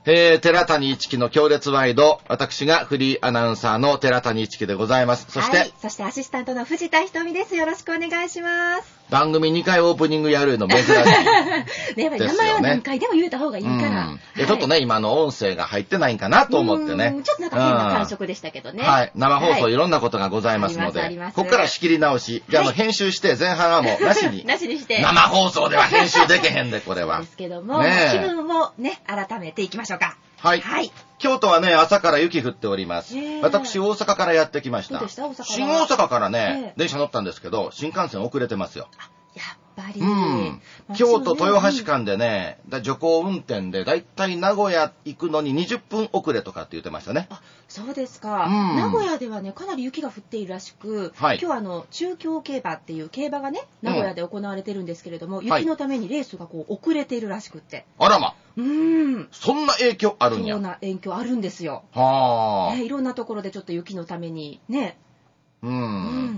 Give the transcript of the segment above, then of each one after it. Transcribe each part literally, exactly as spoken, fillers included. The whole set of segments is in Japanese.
えー、寺谷一樹の強烈ワイド、私がフリーアナウンサーの寺谷一樹でございます。そして、はい、 そしてアシスタントの藤田ひとみです。よろしくお願いします。 番組にかいオープニングやるの珍しいですよね。 やっぱり名前は何回でも言えた方がいいから。うんはい、ちょっとね、今の音声が入ってないんかなと思ってね。 ちょっとなんか変な感触でしたけどね。 はい。生放送いろんなことがございますので、はい、ここから仕切り直し。で、あの、編集して前半はもうなしに。 なしにして。 生放送では編集できへんで、これは。 ですけども、ね、気分をね、改めていきましょうか。 はい。はい。京都はね、朝から雪降っております。私、大阪からやってきました。 どうでした大阪新大阪からね、電車乗ったんですけど、新幹線遅れてますよ。 やっぱり。 うん。京都豊橋間でね、徐行運転でだいたい名古屋行くのににじゅっぷん遅れとかって言ってましたね。 あ、そうですか。うん、名古屋ではね、かなり雪が降っているらしく、はい、今日はあの、中京競馬っていう競馬がね、名古屋で行われてるんですけれども、うん、雪のためにレースがこう遅れているらしくって。 あらま。 うん。 そんな影響あるんや。 そんな影響あるんですよ。 はあ、 ね。いろんなところでちょっと雪のためにね。 うん。うん、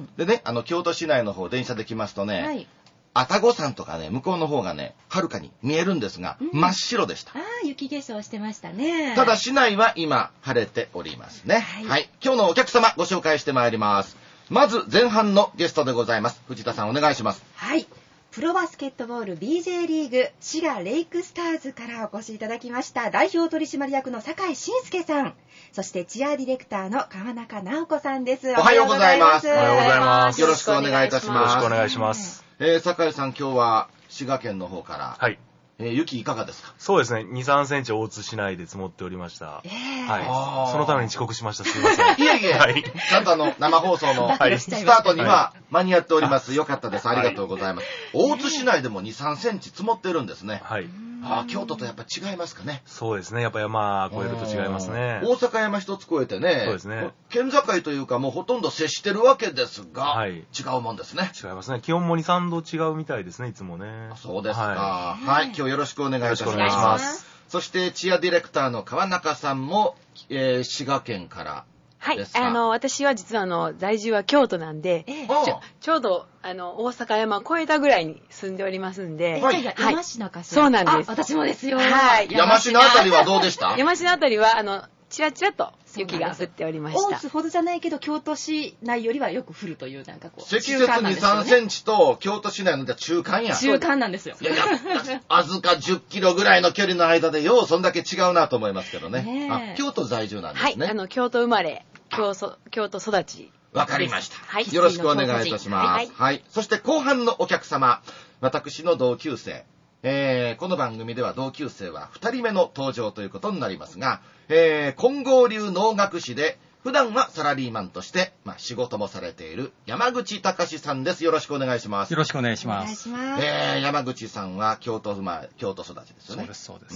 でね、あの、京都市内の方、電車で来ますとね、はい、愛宕山とかね、向こうの方がね、はるかに見えるんですが、うん、真っ白でした。 ああ、雪化粧してましたね。 ただ市内は今、晴れておりますね。はい。はい、今日のお客様、ご紹介してまいります。まず、前半のゲストでございます。藤田さん、お願いします。 はい。プロバスケットボール ビージェー リーグ滋賀レイクスターズからお越しいただきました代表取締役の酒井信介さん、そしてチアディレクターの川中直子さんです。 おはようございます。 おはようございます。 よろしくお願いいたします。 よろしくお願いします。 えー、酒井さん、今日は滋賀県の方から、はい、えー、雪いかがですか？ そうですね、に、さんセンチ大津市内で積もっておりました。えー、はい。そのために遅刻しました。すいません。 いえいえ、はい、ちゃんとあの生放送のスタートには間に合っております。よかったです。ありがとうございます。はい、大津市内でもに、さんセンチ積もってるんですね。はい。あ、京都とやっぱ違いますかね。 そうですね。やっぱ山越えると違いますね。 大阪山一つ越えてね。 そうですね。 県境というかもうほとんど接してるわけですが、はい、違うもんですね。 違いますね。気温もに、さんど違うみたいですね、いつもね。 そうですか。はい。はい、今日よろしくお願いいたします。 よろしくお願いします。 そしてチアディレクターの川中さんも、えー、滋賀県からはい、あの私は実はあの在住は京都なんで、ええ、ちょちょうどあの大阪山越えたぐらいに住んでおりますんで、 はい、山科かしら。そうなんです。 私もですよ。 はい。 山科あたりはどうでした？ 山科あたりはあのちらちらと雪が降っておりました。 大津ほどじゃないけど京都市内よりはよく降るというなんかこう積雪に、さんセンチと京都市内の中間や。 中間なんですよ。 いやいや、あずかじゅっキロぐらいの距離の間でようそんだけ違うなと思いますけどね。ねあ、京都在住なんですね。 はい、あの京都生まれ。京, 京都育ち。 わかりました、はい。よろしくお願いいたします。はい、はい。そして後半のお客様、私の同級生。えー、この番組では同級生はふたりめの登場ということになりますが、えー、金剛流能楽師で、普段はサラリーマンとして、まあ、仕事もされている山口隆さんです。よろしくお願いします。 よろしくお願いします。 えー、山口さんは京都生まれ、京都育ちですよね。 そうです、そうです。 うん。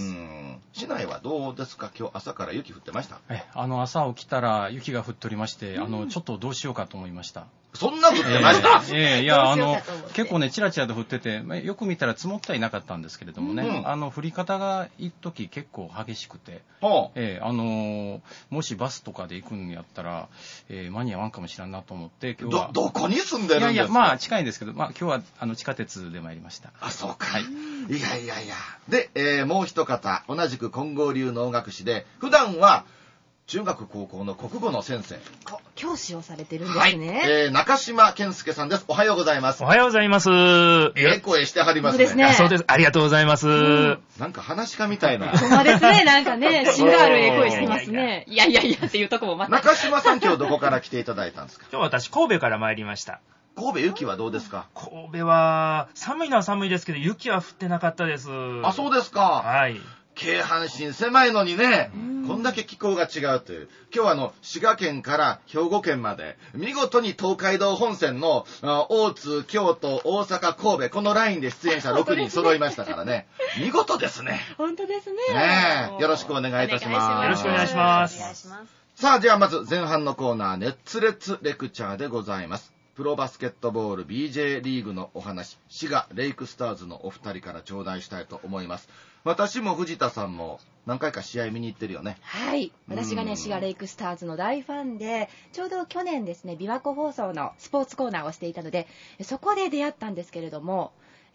市内はどうですか？今日朝から雪降ってました？ え、あの、朝起きたら雪が降っておりまして、うん、あの、ちょっとどうしようかと思いました。 そんな降ってました？ えー、えー、いや、あの、結構ね、チラチラと降ってて、よく見たら積もってはいなかったんですけれどもね、うん、あの、降り方が一時結構激しくて、うん、えー、あのー、もしバスとかで行くんやったら、えー、間に合わんかもしれんなと思って今日はど, どこに住んでるんですか？ いやいや、まあ近いんですけど、まあ、今日はあの地下鉄で参りました。 あ、そうか、はい、いやいやいやで、えー、もう一方同じく金剛流能楽師で普段は中学高校の国語の先生、 教師をされてるんですね。 はい、えー、中島健介さんです。おはようございます。 おはようございます。 ええ声してはりますね。 そうですね。 そうです。ありがとうございます。うん、 なんか話し家みたいな。 ほんまですね。なんかね、芯があるええ声してますね。いやいやいやっていうとこもまた。 中島さん今日どこから来ていただいたんですか？ 今日私神戸から参りました。 神戸雪はどうですか？ 神戸は寒いのは寒いですけど雪は降ってなかったです。 あ、そうですか。 はい。 京阪神狭いのにね、こんだけ気候が違うという。今日はあの、滋賀県から兵庫県まで、見事に東海道本線の大津、京都、大阪、神戸、このラインで出演者ろくにん揃いましたからね。見事ですね。 本当ですね。 ねえ、よろしくお願いいたします。 よろしくお願いします。 さあ、じゃあまず前半のコーナー、熱烈レクチャーでございます。プロバスケットボール ビージェー リーグのお話、滋賀レイクスターズのお二人から頂戴したいと思います。私も藤田さんも何回か試合見に行ってるよね。 はい。私がね、滋賀レイクスターズの大ファンで、ちょうど去年ですね、琵琶湖放送のスポーツコーナーをしていたので、そこで出会ったんですけれども、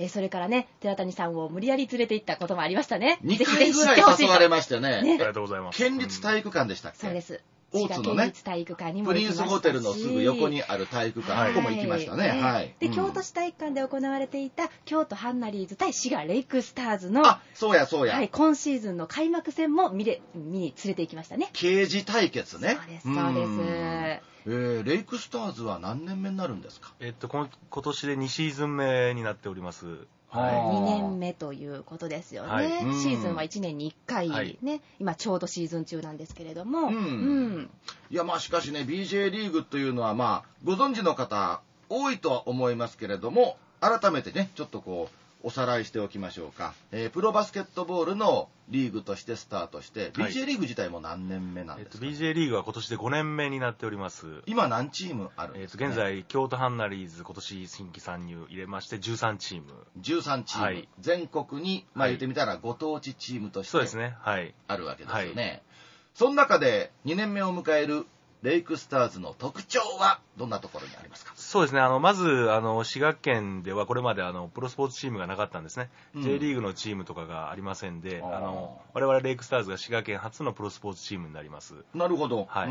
えー、それからね、寺谷さんを無理やり連れて行ったこともありましたね。 にかいぐらい誘われましたね。 ね、ありがとうございます。 県立体育館でしたっけ？ そうです。 大津のね、 体育館にも行きましたし、 プリンスホテルのすぐ横にある体育館、はい、ここも行きましたね。はい。はい、 で、うん、京都市体育館で行われていた京都ハンナリーズ対滋賀レイクスターズの、 あ、そうやそうや。 はい、今シーズンの開幕戦も見れ、見に連れて行きましたね。 刑事対決ね。 そうです、そうです。 えー、レイクスターズは何年目になるんですか？ えっと、この今年でにシーズン目になっております。 はい、にねんめということですよね。はい、シーズンはいちねんにいっかい、ね、はい、今ちょうどシーズン中なんですけれども、うんうん、 いやまあしかしね ビージェー リーグというのはまあご存知の方多いとは思いますけれども、改めてねちょっとこうおさらいしておきましょうか。えー、プロバスケットボールのリーグとしてスタートして、はい、ビージェー リーグ自体も何年目なんですか？えっと、 ビージェー リーグは今年でごねんめになっております。 今何チームあるんですか、ね？ えっと、現在京都ハンナリーズ今年新規参入入れましてじゅうさんチーム。 じゅうさんチーム。はい、全国に、まあ言ってみたらご当地チームとして、 そうですね。はい。 あるわけですよね。はい、その中でにねんめを迎えるレイクスターズの特徴はどんなところにありますか？ そうですね。あの、まず、あの、滋賀県ではこれまであの、プロスポーツチームがなかったんですね。うん、J リーグのチームとかがありませんで、あの、我々レイクスターズが滋賀県初のプロスポーツチームになります。 なるほど。 はい。うん、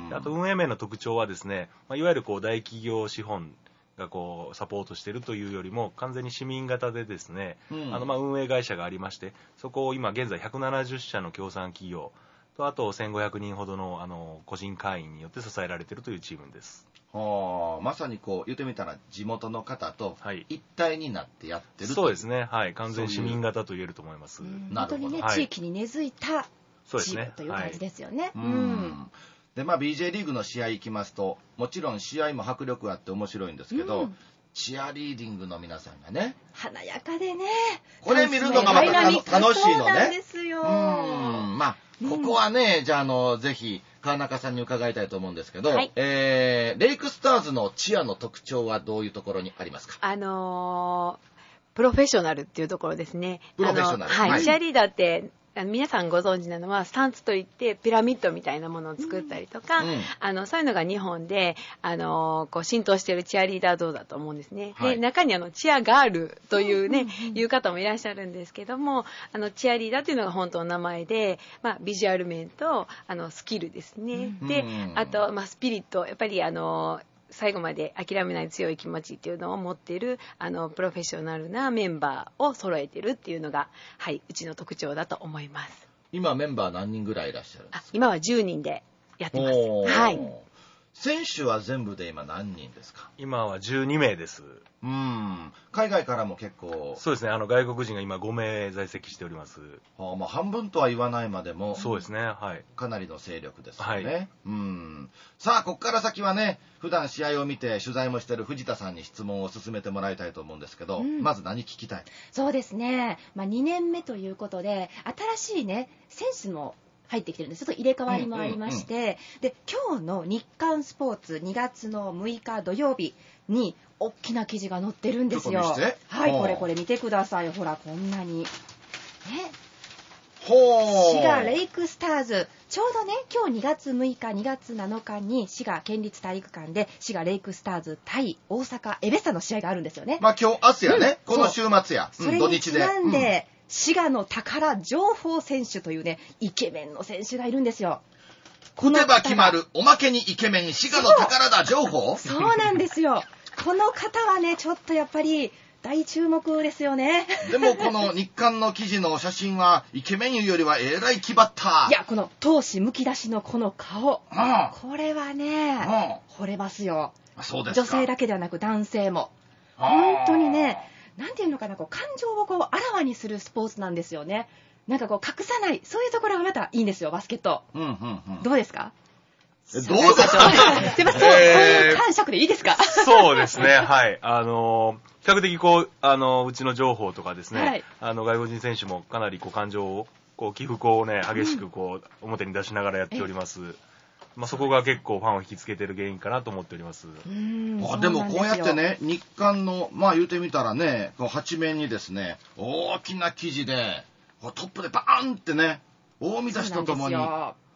あと、運営面の特徴はですね、まあ、いわゆるこう、大企業資本がこう、サポートしているというよりも、完全に市民型でですね、うん、あの、まあ、運営会社がありまして、そこを今現在ひゃくななじゅっしゃの協賛企業、とあとせんごひゃくにんほど の, あの個人会員によって支えられているというチームです。 はあ、まさにこう言ってみたら地元の方と一体になってやってる、はい、 そうですね、はい、完全市民型と言えると思います。 本当にね、はい、地域に根付いたチームという感じですよね。 うん、でまあ ビージェー リーグの試合行きますと、もちろん試合も迫力あって面白いんですけど、うん、チアリーディングの皆さんがね華やかでね、 これ見るのがまた楽しいのね。 そうなんですよ。 うん、まあここはね、うん、じゃあ、あの、ぜひ、川中さんに伺いたいと思うんですけど、はい、えー、レイクスターズのチアの特徴はどういうところにありますか？ あのー、プロフェッショナルっていうところですね。 プロフェッショナル。 はい。はい、チアリーダーって、皆さんご存知なのはスタンツといってピラミッドみたいなものを作ったりとか、うん、あのそういうのが日本であのこう浸透しているチアリーダー像だと思うんですね、はい、で中にあのチアガールというね、うん、いう方もいらっしゃるんですけども、あのチアリーダーというのが本当の名前で、まあ、ビジュアル面とあのスキルですね、うん、であと、まあ、スピリットやっぱりあの最後まで諦めない強い気持ちっていうのを持っているあのプロフェッショナルなメンバーを揃えているっていうのが、はい、うちの特徴だと思います。 今メンバー何人ぐらいいらっしゃるんですか？ あ、今はじゅうにんでやってます。はい。 選手は全部で今何人ですか？ 今はじゅうにめいです。 うん。海外からも結構。 そうですね。あの外国人が今ごめい在籍しております。 あ、まあ半分とは言わないまでも。 そうですね。はい。 かなりの勢力ですよね。はい、うん。さあ、ここから先はね、普段試合を見て取材もしてる藤田さんに質問を進めてもらいたいと思うんですけど、うん、まず何聞きたい？ そうですね。まあにねんめということで、新しいね、選手も入ってきてるんです。ちょっと入れ替わりもありまして、うんうんうん、で今日の日刊スポーツにがつのむいか土曜日に大きな記事が載ってるんですよ。はい、これこれ見てください。ほらこんなにね。 ほー。 滋賀レイクスターズ、ちょうどね今日にがつむいかにがつなのかに滋賀県立体育館で滋賀レイクスターズ対大阪エベッサの試合があるんですよね。 まあ今日明日やね、うん、この週末や、 うん、それにちなんで、うん、滋賀の宝情報選手というねイケメンの選手がいるんですよ。 このば決まるおまけにイケメン滋賀の宝だ情報。 そうなんですよ。この方はねちょっとやっぱり大注目ですよね。 でもこの日刊の記事の写真はイケメンよりはえらい気張った。 いやこの闘志むき出しのこの顔、うん、これはね、うん、惚れますよ。 そうですか。 女性だけではなく男性も本当にね、なんていうのかな、こう感情をこうあらわにするスポーツなんですよね。なんかこう隠さない、そういうところがまたいいんですよバスケット、 うんうんうん、 どうですか？ どうですか？ すいません、そういう感触でいいですか？ そうですね、はい。あのー、比較的こう、あのー、うちの情報とかですね、はい、あの、外国人選手もかなりこう感情を、こう、起伏をね、激しくこう、うん、表に出しながらやっております。まあ、そこが結構ファンを引きつけてる原因かなと思っております。 うーん、 あ、でもこうやってね、日刊の、まあ言うてみたらね、こう八面にですね、大きな記事で、トップでバーンってね、大見出しとともに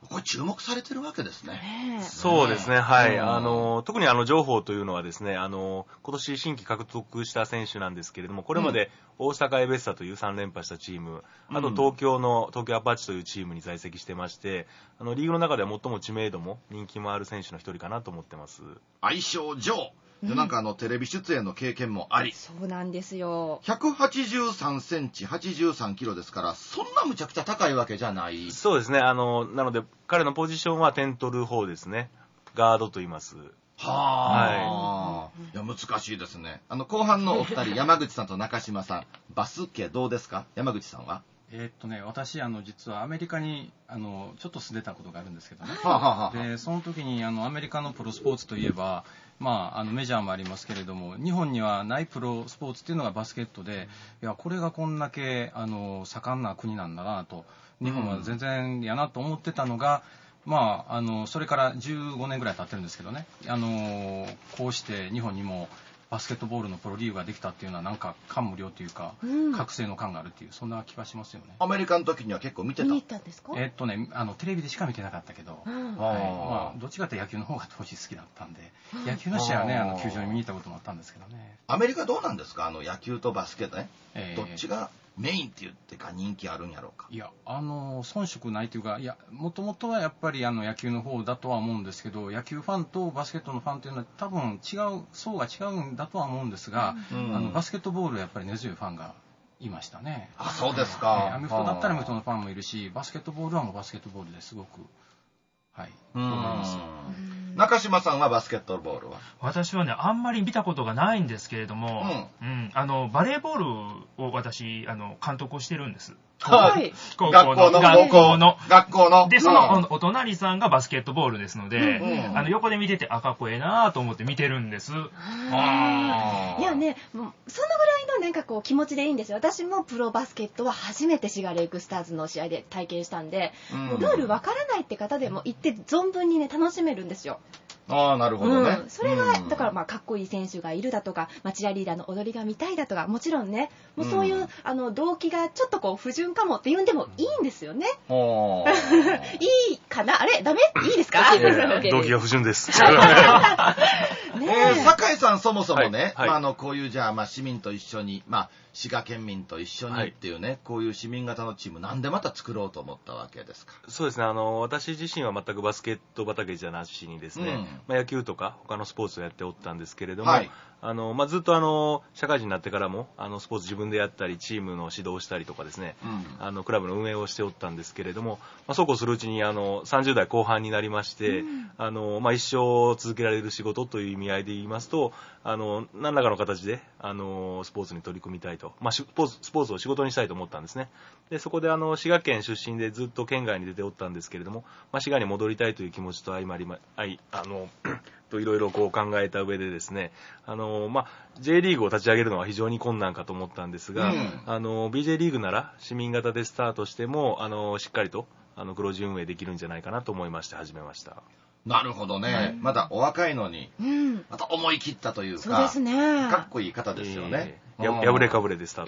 これ注目されてるわけですね。 そうですね、はい。あの、特にあの、情報というのはですね、あの、今年新規獲得した選手なんですけれども、これまで大阪エベッサというさん連覇したチーム、うん、あと東京の、東京アパッチというチームに在籍してまして、あの、リーグの中では最も知名度も人気もある選手の一人かなと思ってます。 愛称ジョー。でなんかあのテレビ出演の経験もあり、 そうなんですよ。 ひゃくはちじゅうさんセンチ、はちじゅうさんキロですから、そんなむちゃくちゃ高いわけじゃない。 そうですね。あのなので彼のポジションは点取る方ですね。ガードと言います。 はあ、はい、いや難しいですね。あの後半のお二人山口さんと中島さん、バスケどうですか？山口さんは？ えーっとね、私あの実はアメリカにあのちょっと住んでたことがあるんですけどね、 はあはあ、 でその時にあのアメリカのプロスポーツといえば、まあ、あのメジャーもありますけれども、日本にはないプロスポーツっていうのがバスケットで、いやこれがこんだけあの盛んな国なんだなと、日本は全然やなと思ってたのが、うん、まあ、あのそれからじゅうごねんぐらい経ってるんですけどね、あのこうして日本にもバスケットボールのプロリーグができたっていうのはなんか感無量というか、うん、覚醒の感があるっていう、そんな気がしますよね。 アメリカの時には結構見てた？ 見に行ったんですか？ えーっとね、あのテレビでしか見てなかったけど、うん、はい、まあ、どっちかというと野球の方が当時好きだったんで、うん、野球の試合はね、あの球場に見に行ったこともあったんですけどね。 アメリカどうなんですか？あの野球とバスケね、えー、どっちがメインって言ってか人気あるんやろうか？ いや、あの遜色ないというか、いや、もともとはやっぱりあの野球の方だとは思うんですけど、野球ファンとバスケットのファンというのは多分違う層が違うんだとは思うんですが、うん、あのバスケットボールはやっぱり根強いファンがいましたね。 あ、そうですか。 えー、アメフトだったらアメフトのファンもいるし、バスケットボールはもうバスケットボールですごく、はい、 うん、思います。中島さんはバスケットボールは？ 私はね、あんまり見たことがないんですけれども、うんうん、あのバレーボールを私あの監督をしてるんです。 はい。 高校の学校の学校ので、そのお隣さんがバスケットボールですので、うん、あの横で見てて、あ、かっこええなと思って見てるんです。 あいやね、もうそのぐらいのなんかこう気持ちでいいんですよ。私もプロバスケットは初めて滋賀レイクスターズの試合で体験したんで、うん、もうルールわからないって方でも行って存分にね楽しめるんですよ。 ああ、なるほどね。 うん、それが、だからまあかっこいい選手がいるだとか、まあ、チアリーダーの踊りが見たいだとか、もちろんね、もうそういう、うん、あの動機がちょっとこう不純かもって言うんでもいいんですよね。いいかな、あれダメ？いいですか？ 動機が不純です。ねえー、酒井さんそもそもね、はいはい、まあ、あのこういうじゃあ、まあ、市民と一緒に、まあ、滋賀県民と一緒にっていうね、はい、こういう市民型のチーム、なんでまた作ろうと思ったわけですか？ そうですね、あの私自身は全くバスケット畑じゃなしにですね、うん、まあ、野球とか他のスポーツをやっておったんですけれども、はい、あのまあ、ずっとあの社会人になってからもあのスポーツ自分でやったりチームの指導をしたりとかですね、うん、あのクラブの運営をしておったんですけれども、まあ、そうこうするうちにあのさんじゅう代後半になりまして、うん、あのまあ、一生続けられる仕事という意味合いで言いますと、あの何らかの形であのスポーツに取り組みたいと、まあ、スポーツ、スポーツを仕事にしたいと思ったんですね。でそこであの滋賀県出身でずっと県外に出ておったんですけれども、まあ、滋賀に戻りたいという気持ちと相まりまあいあのといろいろこう考えた上でですね、あの、まあ、J リーグを立ち上げるのは非常に困難かと思ったんですが、うん、あの ビージェー リーグなら市民型でスタートしてもあのしっかりとあの黒字運営できるんじゃないかなと思いまして始めました。 なるほどね、うん、まだお若いのに、うん、また思い切ったというか、 そうですね、 かっこいい方ですよね。 えー、や破れかぶれでスター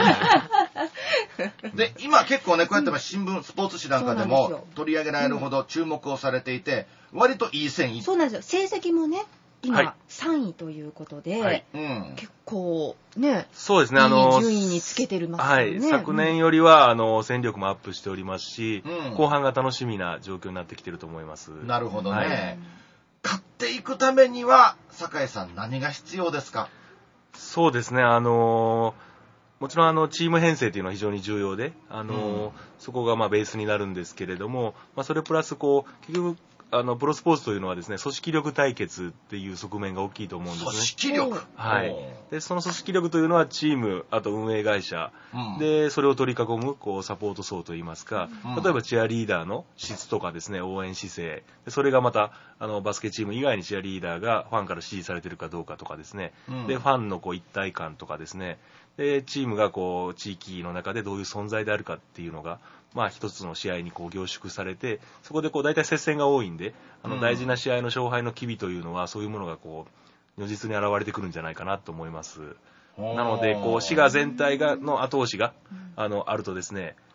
トで今結構ねこうやって新聞、うん、スポーツ紙なんかでも取り上げられるほど注目をされていて、割といい線いそうなんですよ。成績もね今さんいということで、はいうん、結構ね、 そうですね、あの順位につけてるますよね。 はい、昨年よりはあの戦力もアップしておりますし、うん、後半が楽しみな状況になってきていると思います。 なるほどね、はい、勝っていくためには酒井さん何が必要ですか？ そうですね、あのもちろんあのチーム編成というのは非常に重要で、あの、うん、そこがまあベースになるんですけれども、まあ、それプラスこう結局あのプロスポーツというのはですね、組織力対決っていう側面が大きいと思うんですね。 組織力、 はい。でその組織力というのはチーム、あと運営会社、うん、でそれを取り囲むこうサポート層といいますか、うん、例えばチアリーダーの質とかですね、応援姿勢、でそれがまたあのバスケチーム以外にチアリーダーがファンから支持されているかどうかとかですね、うん、でファンのこう一体感とかですね、でチームがこう地域の中でどういう存在であるかっていうのが、まあ、一つの試合にこう凝縮されて、そこでこう大体接戦が多いんで、あの大事な試合の勝敗の機微というのは、そういうものがこう如実に現れてくるんじゃないかなと思います。なのでこう滋賀全体がの後押しがあのあるとですね、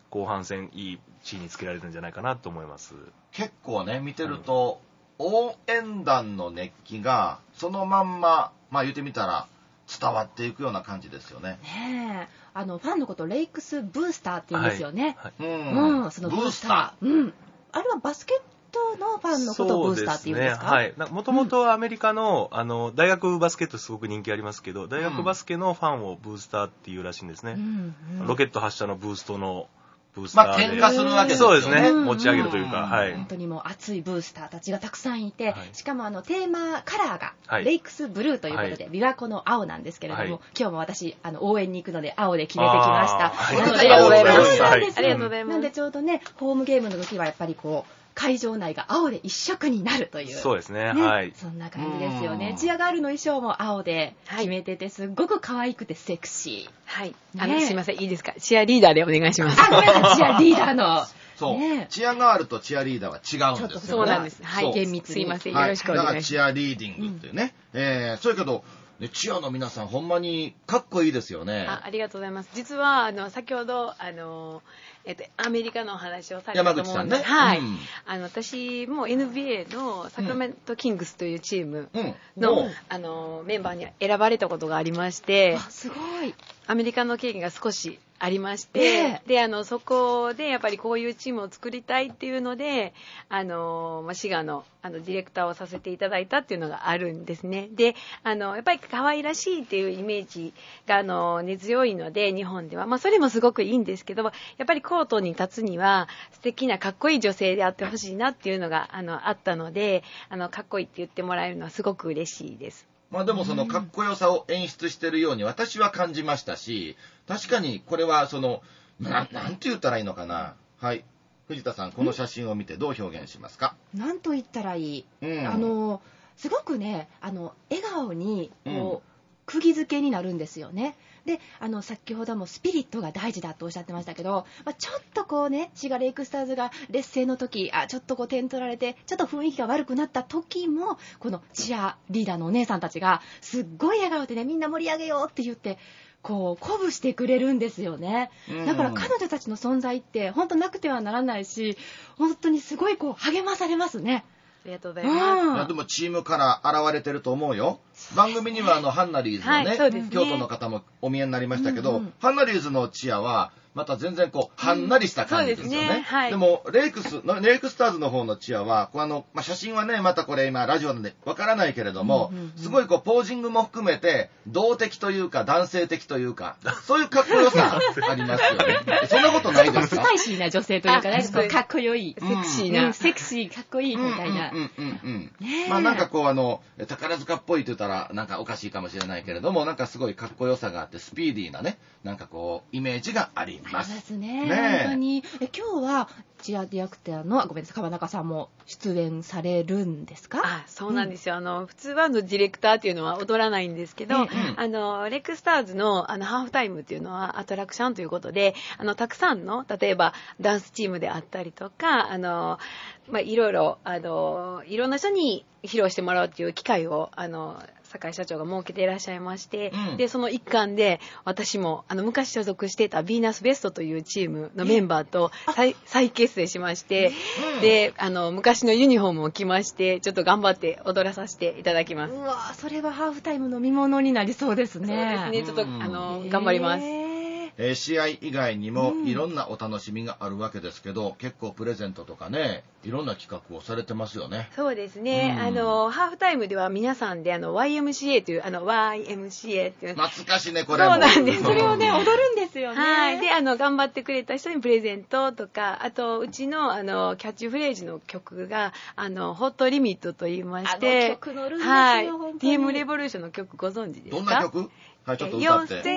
後半戦いい地位につけられるんじゃないかなと思います。 結構ね見てると、はい、応援団の熱気がそのまんままあ言ってみたら伝わっていくような感じですよね。 ねえ、あのファンのことレイクスブースターって言うんですよね。 はいはい、うん、 うん、そのブースター、うん、あれはバスケットのファンのことをブースターって言うんですか？ そうですね、はい。もともとアメリカの、あの大学バスケットすごく人気ありますけど、大学バスケのファンをブースターっていうらしいんですね。うんうん、ロケット発射のブーストのブースターで、 まあ喧嘩するわけですよね。 そうですね、持ち上げるというか、はい、 本当にもう熱いブースターたちがたくさんいて、はい、しかもあのテーマカラーがレイクスブルーということで、はい、琵琶湖の青なんですけれども、はい、今日も私あの応援に行くので青で決めてきました。 ありがとうございます。ありがとうございます。 なんでちょうどねホームゲームの時はやっぱりこう会場内が青で一色になるという、 そうですね、はい、 そんな感じですよね。チアガールの衣装も青で決めててすっごく可愛くてセクシー。 はい、あのすいません、いいですか、チアリーダーでお願いします。 あ、ごめんなさい、チアリーダーのそう、ね、チアガールとチアリーダーは違うんですよね。 そうなんです。はい、厳密にすいません、よろしくお願いします。 だからチアリーディングっていうね、うん、えー、そうやけどでチアの皆さんほんまにかっこいいですよね。 あ、ありがとうございます。実はあの先ほどあの、えっと、アメリカのお話をされたと思うんで、山口さんね、はい、うん、あの私も エヌビーエー のサクラメントキングスというチームの、うん、あのメンバーに選ばれたことがありまして、 あ、すごい。 アメリカの経験が少しありまして、ね、であのそこでやっぱりこういうチームを作りたいっていうので、あの、まあ、滋賀のあのディレクターをさせていただいたっていうのがあるんですね。であのやっぱり可愛らしいっていうイメージがあの根強いので日本では、まあ、それもすごくいいんですけど、やっぱりコートに立つには素敵なかっこいい女性であってほしいなっていうのがあのあったので、あのかっこいいって言ってもらえるのはすごく嬉しいです。 まあでもそのかっこよさを演出してるように私は感じましたし、確かにこれはその な, なんて言ったらいいのかな。はい、藤田さんこの写真を見てどう表現しますか？ なんと言ったらいい、うん、あのすごくね、あの笑顔にこう、うん、釘付けになるんですよね。であの先ほどもスピリットが大事だとおっしゃってましたけど、まあ、ちょっとこうね滋賀レイクスターズが劣勢の時、あちょっとこう点取られてちょっと雰囲気が悪くなった時もこのチアリーダーのお姉さんたちがすっごい笑顔でね、みんな盛り上げようって言ってこう鼓舞してくれるんですよね。だから彼女たちの存在って本当なくてはならないし、本当にすごいこう励まされますね。 ありがとうございます。 いやでもチームから現れてると思うよ。番組にはあのハンナリーズの ね,、はい、ね京都の方もお見えになりましたけど、うんうん、ハンナリーズのチアはまた全然こうはんなりした感じですよね。うん、 そうですね、はい、でもレイクスレイクスターズの方のチアはこうあの、まあ、写真はねまたこれ今ラジオなんでわからないけれども、うんうんうん、すごいこうポージングも含めて動的というか男性的というかそういうかっこよさありますよね。そんなことないですか？ スパイシーな女性というかね、かっこよい、セクシーな、うん、セクシーかっこいいみたいな、 まあなんかこうあの宝塚っぽいと言ったらなんかおかしいかもしれないけれども、なんかすごいかっこよさがあってスピーディーなねなんかこうイメージがあります。 ありますね。ね、本当にえ今日はチアディレクターのごめんなさい川中さんも出演されるんですか？ あ、そうなんですよ、うん、あの普通はのディレクターっていうのは踊らないんですけど、うん、あのレックスターズ の, あのハーフタイムっていうのはアトラクションということで、あのたくさんの例えばダンスチームであったりとか、あの、まあ、いろいろあのいろんな人に披露してもらうっていう機会をあの酒井社長が設けていらっしゃいまして、うん、でその一環で私もあの昔所属していたヴィーナスベストというチームのメンバーと再, 再結成しまして、うん、であの昔のユニフォームを着ましてちょっと頑張って踊らさせていただきます。 うわ、それはハーフタイムの見物になりそうですね。 そうですね、ちょっと、うん、あの頑張ります。 えー、試合以外にもいろんなお楽しみがあるわけですけど、うん、結構プレゼントとかねいろんな企画をされてますよね。 そうですね、うん、あのハーフタイムでは皆さんであの ワイエムシーエー というあの ワイエムシーエー っていう懐かしいねこれも。 そうなんです。それをね踊るんですよね。 はい。であの頑張ってくれた人にプレゼントとか、あとうちのあのキャッチフレーズの曲があのホットリミットと言いまして、 あの曲乗るんですよ、 はい、ティームレボリューションの曲ご存知ですか？ どんな曲？はい、ちょっと歌って。わか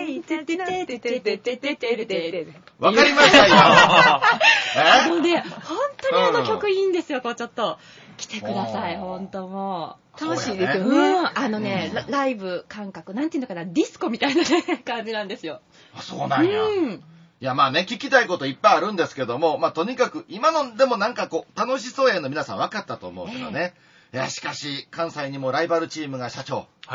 りましたよ。 あのね、本当にあの曲いいんですよ。こうちょっと来てください。本当もう楽しいですよね。 うん、あのね、うん、ライブ感覚なんていうのかな、ディスコみたいな、ね、感じなんですよ。 あ、そうなんや。うん、いやまあね聞きたいこといっぱいあるんですけども、まあとにかく今のでもなんかこう楽しそうやの皆さん分かったと思うけどね。えー、いやしかし関西にもライバルチームが社長。 はい。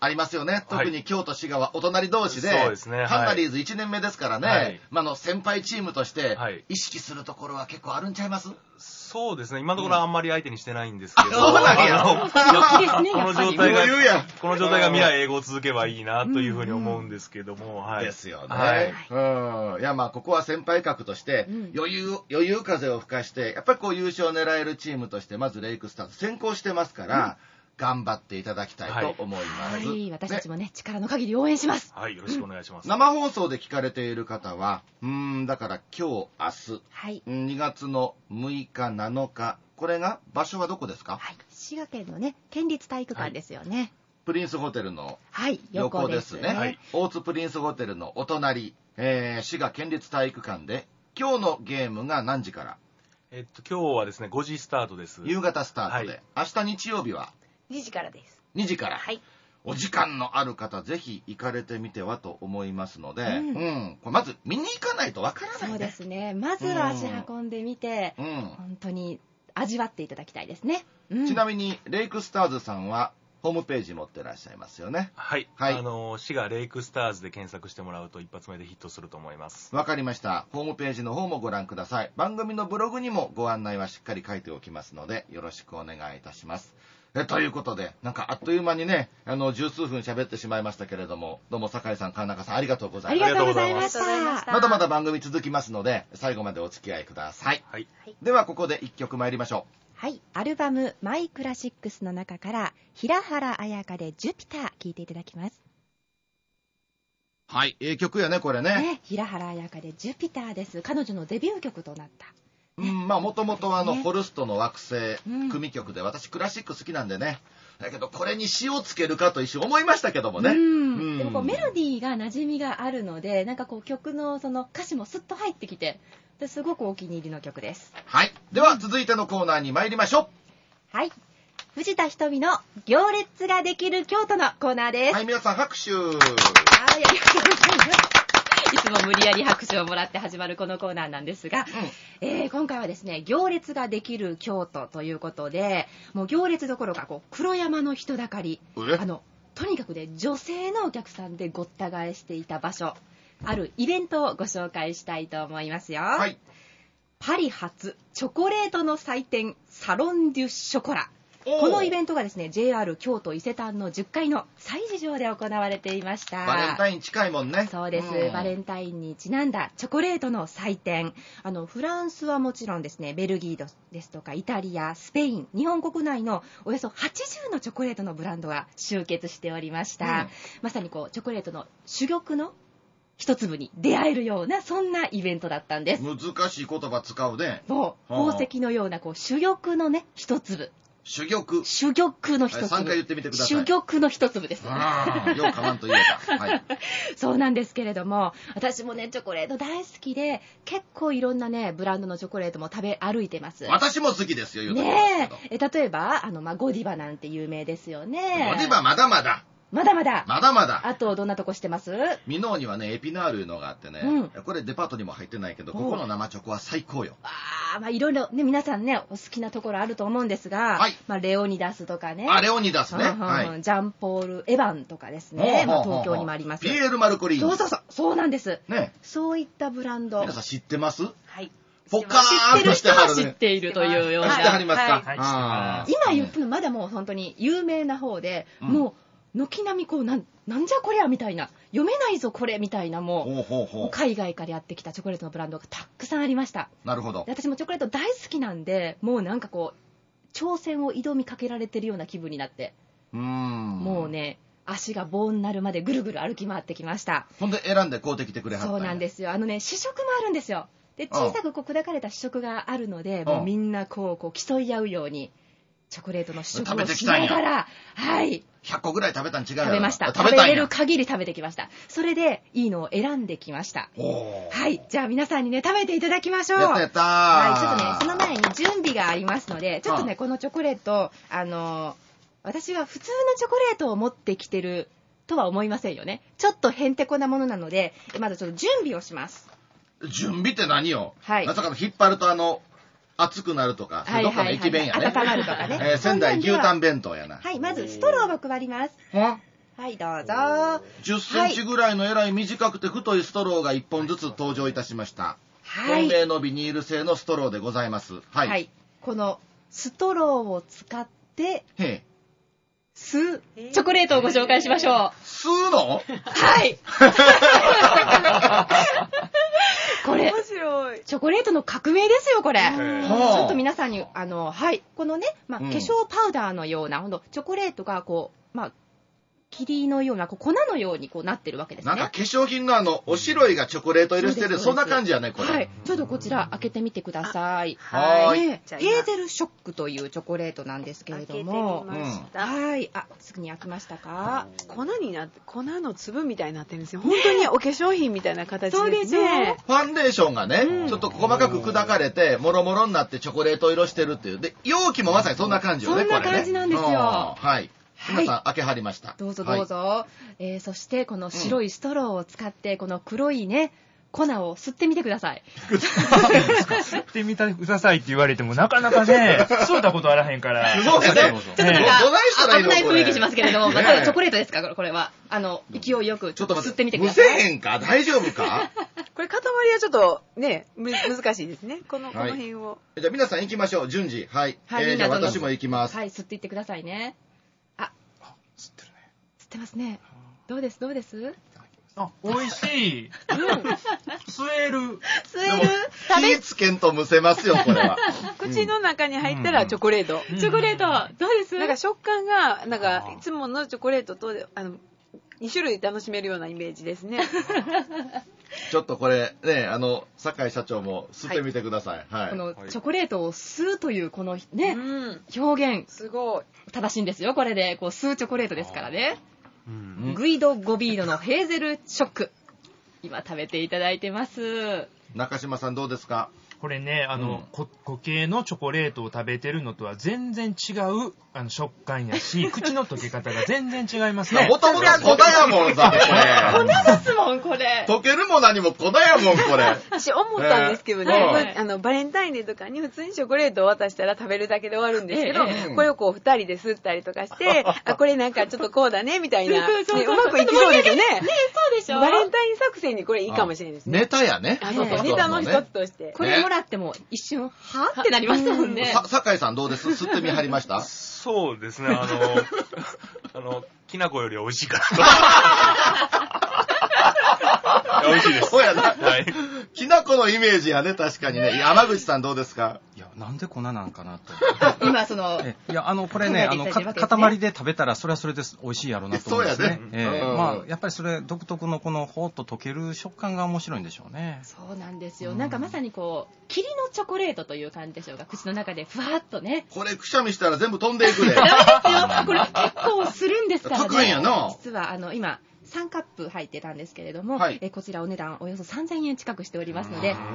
ありますよね。特に京都滋賀はお隣同士で、 そうですね、 ハンナリーズいちねんめですからね、 はい、 まあ、の先輩チームとして意識するところは結構あるんちゃいます？ そうですね、今のところあんまり相手にしてないんですけど、 うん、そうなんや。 この状態が、この状態が未来英語を続けばいいなというふうに思うんですけども、 はい、ですよね。 はい、 うん。いや、まあ、ここは先輩格として、余裕、余裕風を吹かして、やっぱりこう優勝を狙えるチームとして、まずレイクスターズ先行してますから、うん、頑張っていただきたいと思います。 はい、私たちもね、力の限り応援します。 はい、よろしくお願いします。 生放送で聞かれている方は、うーん、だから今日、明日、 はい、 にがつのむいか、なのか、これが場所はどこですか？ はい、滋賀県のね、県立体育館ですよね。はい、 プリンスホテルの横横ですね。 はい、 大津プリンスホテルのお隣、えー、滋賀県立体育館で、今日のゲームが何時から？ えっと、今日はですね、ごじスタートです。 夕方スタートで。はい、明日日曜日はにじからです。 にじから。 はい。 お時間のある方、ぜひ行かれてみてはと思いますので、うん。うん、これまず見に行かないとわからないね。 そうですね。まずは足運んでみて、うん、本当に味わっていただきたいですね。 うん、ちなみに、レイクスターズさんは、ホームページ持ってらっしゃいますよね。 はい。はい、あの、滋賀レイクスターズで検索してもらうと一発目でヒットすると思います。 わかりました。ホームページの方もご覧ください。番組のブログにもご案内はしっかり書いておきますので、よろしくお願いいたします。えということで、なんかあっという間にね、あの、十数分喋ってしまいましたけれども、どうも酒井さん、川中さん、ありがとうございました。 ありがとうございました。 まだまだ番組続きますので、最後までお付き合いください。 はい。 では、ここで一曲参りましょう。 はい、アルバム「マイクラシックス」の中から平原綾香で「ジュピター」聴いていただきます。 はい、ええ曲やねこれ ね, ね平原綾香で「ジュピター」です。彼女のデビュー曲となった、 ね、うんまあもともとあの、ね、ホルストの惑星組曲で、うん、私クラシック好きなんでね、だけどこれに詞をつけるかと一瞬思いましたけどもね、うんうん、でもこうメロディーが馴染みがあるので、なんかこう曲のその歌詞もスッと入ってきて、すごくお気に入りの曲です。 はい、では続いてのコーナーに参りましょう。 はい、藤田ひとみの行列ができる京都のコーナーです。 はい、皆さん拍手。はい、ありがとうございます。いつも無理やり拍手をもらって始まるこのコーナーなんですが、うんえー、今回はですね、行列ができる京都ということで、もう行列どころかこう黒山の人だかり、あのとにかくね、女性のお客さんでごった返していた場所、あるイベントをご紹介したいと思いますよ。はい、パリ発チョコレートの祭典サロン・デュ・ショコラ。このイベントがですね ジェイアール 京都伊勢丹のじゅっかいの催事場で行われていました。 バレンタイン近いもんね。 そうです、うん、バレンタインにちなんだチョコレートの祭典、あのフランスはもちろんですね、ベルギーですとかイタリア、スペイン、日本国内のおよそはちじゅうのチョコレートのブランドが集結しておりました。うん、まさにこうチョコレートの珠玉の一粒に出会えるような、そんなイベントだったんです。 難しい言葉使うね。 そう、宝石のようなこう珠玉のね一粒。 珠玉。 珠玉の一粒。 さんかい言ってみてください。 珠玉の一粒です。 ああ、ようかまんと言えた。はい。 そうなんですけれども、私もねチョコレート大好きで、結構いろんなねブランドのチョコレートも食べ歩いてます。 私も好きですよ。言うとねえ、例えばあのまあゴディバなんて有名ですよね。 ゴディバまだまだ。 まだまだまだまだ。 あとどんなとこしてます？ 箕面にはねエピナールいうのがあってね、うん、これデパートにも入ってないけど、ここの生チョコは最高よ。 ああ、まあいろいろね皆さんねお好きなところあると思うんですが、はい、まあレオニダスとかね。 あ、レオニダスね。 うんうん、はい、ジャンポール・エヴァンとかですね。まあ、東京にもあります。 ピエール・マルコリーニ。 そうそうそう、そうなんです。ね。そういったブランド。 皆さん知ってます？ はい。 ポカーンとしてはるね。 知っているというような。 知ってはりますか？ はい、はい、 今言ってもまだもう本当に有名な方で、うん、もう軒並みこうなんなんじゃこりゃみたいな、読めないぞこれみたいな、もう、ほうほうほう、海外からやってきたチョコレートのブランドがたくさんありました。 なるほど。 私もチョコレート大好きなんで、もうなんかこう挑戦を挑みかけられてるような気分になって、うーん、もうね足が棒になるまでぐるぐる歩き回ってきました。 ほんで選んで買うてきてくれはったんや。 そうなんですよ。あのね試食もあるんですよ。で小さくこう砕かれた試食があるので、もうみんなこうこう競い合うようにチョコレートの試食をしながら、はい、 ひゃっこぐらい食べたん違うよ。 食べました。食べれる限り食べてきました。それでいいのを選んできました。はい、じゃあ皆さんにね食べていただきましょう。 やったやったー。 はい、ちょっとねその前に準備がありますので、ちょっとねこのチョコレート、あの私は普通のチョコレートを持ってきてるとは思いませんよね。ちょっとへんてこなものなので、まずちょっと準備をします。 準備って何よ。 はい。 まさかの引っ張るとあの熱くなるとか、それどっかの駅弁やね。 温まるとかね。 えー、仙台牛タン弁当やな。 はい、まずストローを配ります。 はいどうぞ。 じゅっセンチぐらいのえらい短くて太いストローがいっぽんずつ登場いたしました。はい。透明のビニール製のストローでございます。はい。はい、 このストローを使って、へえ。吸うチョコレートをご紹介しましょう。 吸うの？ はい。これ、 面白い。 チョコレートの革命ですよ、これ。ちょっと皆さんに、あの、はい、このね、まあ、化粧パウダーのような、ほんと、チョコレートがこう、まあ、霧のようなこう粉のようにこうなってるわけですね。 なんか化粧品のあのお白いがチョコレート入れしてる、そんな感じやねこれ。 はい。ちょっとこちら開けてみてください。はい。ヘーゼルショックというチョコレートなんですけれども。 開けてみました。 はい。あ、すぐに開きましたか。 粉になって粉の粒みたいになってるんですよ。本当にお化粧品みたいな形ですね。そうですね。 ファンデーションがね、ちょっと細かく砕かれてもろもろになってチョコレート色してるっていう。で容器もまさにそんな感じよね。 そんな感じなんですよ。 はい。皆さん開けはりました。 どうぞどうぞ、はい、えー、そしてこの白いストローを使ってこの黒いね粉を吸ってみてください。 吸ってみてくださいって言われてもなかなかね吸ったことあらへんから。 そうですね。ちょっとなんか危ない雰囲気しますけれども、またチョコレートですかこれは。あの勢いよくちょっと吸ってみてください。 むせへんか大丈夫か。 これ塊はちょっとね難しいですね。このこの辺を。 じゃあ皆さん行きましょう順次。はい。はい。じゃあ私も行きます。 はい、吸っていってくださいね。 吸ってるね。 吸ってますね。どうですどうです？ あ、美味しい。うん。吸える。 吸える。 火つけんとむせますよこれは。 口の中に入ったらチョコレート。 チョコレートどうです？ なんか食感がなんかいつものチョコレートとあのに種類楽しめるようなイメージですね。 ちょっとこれね、あの酒井社長も吸ってみてください。はい。 このチョコレートを吸うというこのね、表現すごい正しいんですよ。これでこう吸うチョコレートですからね。グイド・ゴビーノのヘーゼルショック、今食べていただいてます。 中島さんどうですか？ これね、あの、うん、固形のチョコレートを食べてるのとは全然違うあの食感やし、口の溶け方が全然違いますね。 もともと粉やもんさ、これ。粉ですもん、これ。 溶けるも何も粉やもん、これ。 私思ったんですけどね、えー、あのバレンタインデーとかに普通にチョコレートを渡したら食べるだけで終わるんですけど、えー、これをこう二人で吸ったりとかして、あ、これなんかちょっとこうだね、みたいな。そうそうそう、ね、うまくいきそうですよね。ね、 そうでしょ。 バレンタイン作戦にこれいいかもしれないですね。 ネタやね。 あ、そうそう、ネタの一つとして。 これもらっても一瞬はってなりますもんね。 さ、酒井さんどうです？吸ってみはりました？ そうですね、あの、あの、きな粉より美味しいから。美味しいです。 そうやな。はい。きな粉のイメージやね、確かにね。山口さんどうですか？ いや、なんで粉なんかなと。今、その、 いや、あの、これね、あの、塊で食べたら、それはそれで美味しいやろうなと思うんですね。そうやね。えー、まあ、やっぱりそれ、独特のこの、ほーっと溶ける食感が面白いんでしょうね。 そうなんですよ。なんかまさにこう、霧のチョコレートという感じでしょうか。口の中でふわっとね。 これ、くしゃみしたら全部飛んでいくで。 ダメですよ。これ、結構するんですからね。 高いんやな。 実は、あの、今、さんカップ入ってたんですけれども、はい、えこちらお値段およそさんぜんえん近くしておりますので、はい、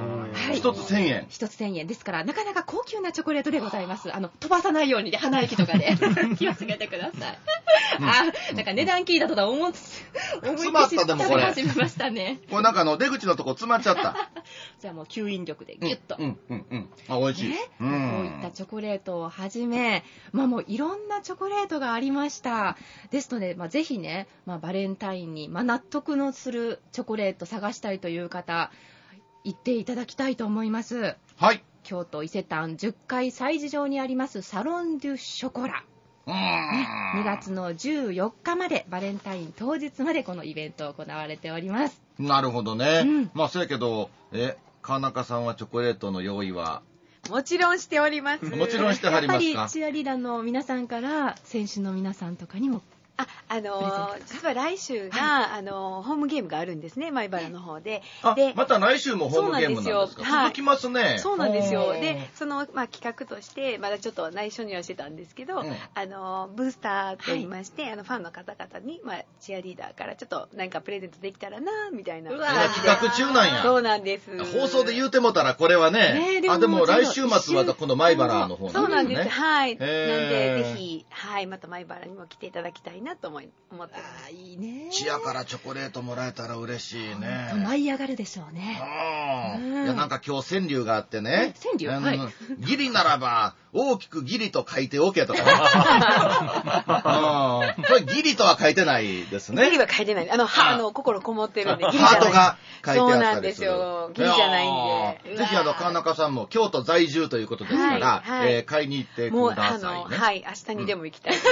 ひとつせんえん。 ひとつせんえんですから、なかなか高級なチョコレートでございます。あの、飛ばさないようにで、鼻息とかで気をつけてください。うん、あ、なんか値段聞いたとだ思い詰まったでもこれ。 始めましたね。 これなんかあの出口のとこ詰まっちゃった。 じゃあもう吸引力でギュッと。 うんうんうん。あ、美味しい。ね、 うん、こういったチョコレートをはじめ、まあもういろんなチョコレートがありました。ですので、まあぜひね、まあバレンタインに、まあ納得のするチョコレート探したいという方、行っていただきたいと思います。 はい。 京都伊勢丹じゅっかい催事場にありますサロン・デュ・ショコラ。 うん、 ね、にがつのじゅうよっかまで、バレンタイン当日までこのイベント行われております。 なるほどね。うん、まあそうやけど、え、川中さんはチョコレートの用意はもちろんしております。 もちろんしてはりますか。 やっぱりチアリーダーの皆さんから選手の皆さんとかにも。 あ、あのー、実は来週が、はい、あのー、ホームゲームがあるんですね、米原の方で。 あ、で、また来週もホームゲームなんですか？続きますね。 そうなんですよ。で、その、まあ、企画として、まだちょっと内緒にはしてたんですけど、うん、あのー、ブースターと言いまして、はい、あの、ファンの方々に、まあ、チアリーダーからちょっとなんかプレゼントできたらな、みたいな。 うわ企画中なんや。 そうなんです。 放送で言うてもたら、これはね、ねでもあ、でも来週末はこの米原の方なんですね。 そうなんです。はい。なんで、ぜひ、はい、また米原にも来ていただきたいな、 なと思い思ってます。 あいいね。 チアからチョコレートもらえたら嬉しいね。 舞い上がるでしょうね。 うん、いやなんか今日川柳があってね。 川柳、はい、 ギリならば大きくギリと書いておけとかね。これギリとは書いてないですね。 ギリは書いてない。あの、はあの心こもってるんでギリじゃない。ハートが書いてあったりする。 そうなんですよ。ギリじゃないんで。 ぜひあの川中さんも京都在住ということですから、はいはい、えー、買いに行ってください、ね。もうあのはい明日にでも行きたい。ぜ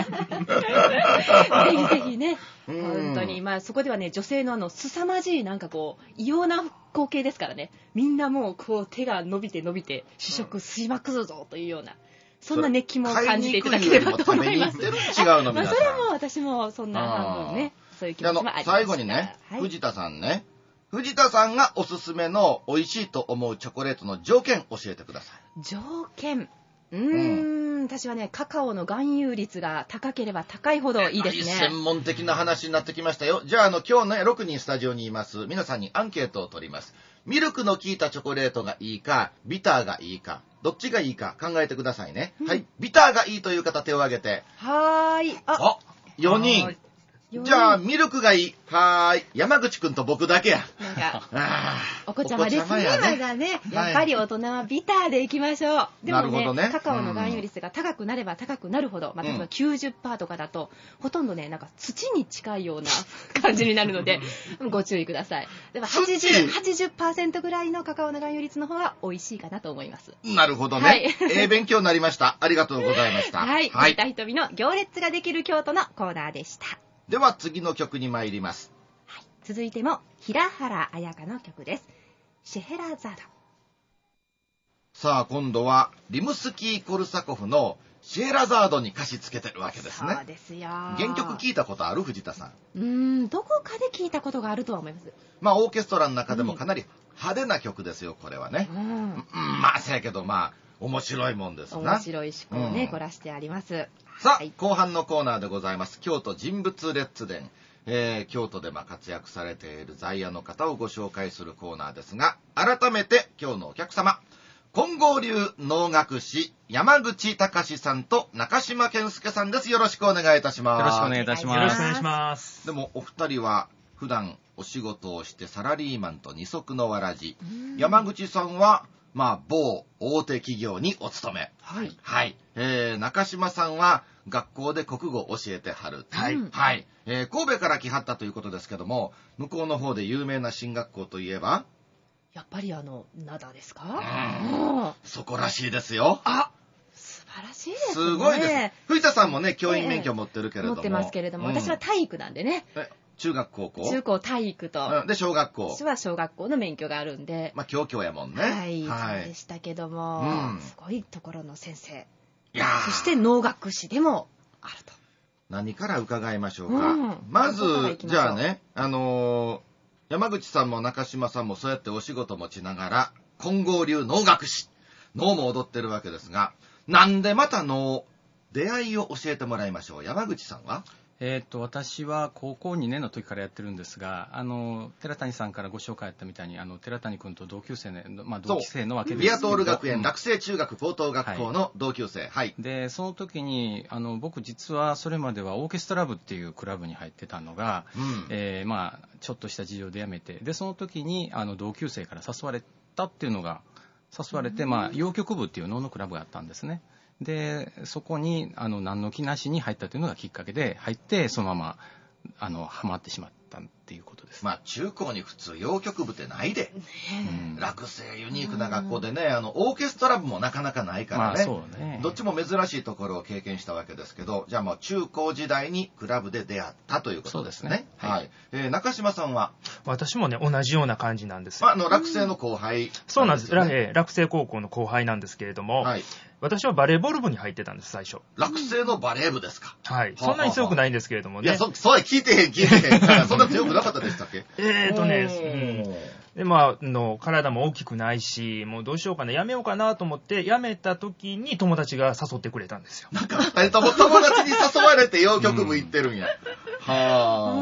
ひぜひね。本当にまあそこではね女性のあの凄まじいなんかこう異様な光景ですからね。みんなもうこう手が伸びて伸びて試食しまくるぞというような。そんな熱気も感じていただければと思います。 違うの皆さん。 まあそれも私もそんな半分ねそういう気持ちもありました。 最後にね、はい、藤田さんね。藤田さんがおすすめの美味しいと思うチョコレートの条件教えてください。 条件うーん、うん、私はねカカオの含有率が高ければ高いほどいいですね。 専門的な話になってきましたよ。じゃあ、あの今日ねろくにんスタジオにいます皆さんにアンケートを取ります。ミルクの効いたチョコレートがいいかビターがいいかどっちがいいか考えてくださいね、うん、はい。ビターがいいという方手を挙げて。 はーい。 ああよにん。じゃあミルクがいい。はーい。山口くんと僕だけや。 なんかあお子ちゃまですね。まだね。やっぱり大人はビターでいきましょう。はい、でも ね, なるほどねカカオの含有率が高くなれば高くなるほど、まあ、例えば きゅうじゅっパーセント とかだと、うん、ほとんどねなんか土に近いような感じになるのでご注意ください。でも はちじゅう、はちじゅっパーセント ぐらいのカカオの含有率の方が美味しいかなと思います。 なるほどね。はい、えー、勉強になりました。ありがとうございました。 はい。はい。藤田瞳の行列ができる京都のコーナーでした。 では次の曲に参ります、 はい、続いても平原綾香の曲です。シェヘラザード。 さあ今度はリムスキー・コルサコフのシェヘラザードに歌詞つけてるわけですね。 そうですよ。 原曲聞いたことある藤田さん。うーんどこかで聞いたことがあるとは思います。 まあオーケストラの中でもかなり派手な曲ですよこれはね、うんうん、まあせやけどまあ面白いもんですな。 面白い思考をね、うん、凝らしてあります。 さあ、はい、後半のコーナーでございます。京都人物列伝、えー、京都でまあ活躍されている在野の方をご紹介するコーナーですが、改めて今日のお客様、金剛流能楽師山口隆さんと中島健介さんです。よろしくお願いいたします。 よろしくお願いいたします。 よろしくお願いします。 でもお二人は普段お仕事をしてサラリーマンと二足のわらじ。山口さんはまあ、某大手企業にお勤め。 はい。 はい。えー、中島さんは学校で国語を教えてはる。 はい。 はい。えー、神戸から来はったということですけども、向こうの方で有名な進学校といえばやっぱりあの、灘ですか？ うん。そこらしいですよ。 あ素晴らしいですね。 すごいです。藤田さんもね、教員免許持ってるけれども。 持ってますけれども、うん、私は体育なんでね。 え中学高校中高体育と、 うん、で小学校私は小学校の免許があるんでまあ教教やもんね。 はい、はい、そうでしたけども、うん、すごいところの先生。 いやそして能楽師でもあると。 何から伺いましょうか、うん、まずじゃあねあのー、山口さんも中島さんもそうやってお仕事持ちながら金剛流能楽師能も踊ってるわけですが、なんでまた能出会いを教えてもらいましょう。山口さんはえー、と私は高校にねんの時からやってるんですが、あの寺谷さんからご紹介あったみたいにあの寺谷君と同級生の、まあ、同期生のわけですビアトール学園落成中学高等学校の同級生、はいはい、 でその時にあの僕実はそれまではオーケストラ部っていうクラブに入ってたのが、うんえーまあ、ちょっとした事情で辞めて、でその時にあの同級生から誘われたっていうのが誘われて、まあ、洋曲部っていう能のクラブがあったんですね。でそこにあの何の気なしに入ったというのがきっかけで入ってそのままあのハマってしまったっていうことです。 まあ中高に普通洋曲部ってないで、うん、落成ユニークな学校でね、あのオーケストラ部もなかなかないからね、まあそうね、どっちも珍しいところを経験したわけですけど、じゃあもう中高時代にクラブで出会ったということですね。そうですね、はいはいえー、中島さんは私もね同じような感じなんですよ。 あの落成の後輩なんですよね。 そうなんです、えー、落成高校の後輩なんですけれども、はい私はバレーボール部に入ってたんです最初。 落成のバレー部ですか。 はい。そんなに強くないんですけれどもね。 いや、そ、それ聞いてへん、聞いてへん。そんな強くなかったでしたっけえーとね、うん。で、まあ、の、体も大きくないし、もうどうしようかな、やめようかなと思って、やめた時に友達が誘ってくれたんですよ。 なんか、二人とも友達に誘われて洋曲部行ってるんや。は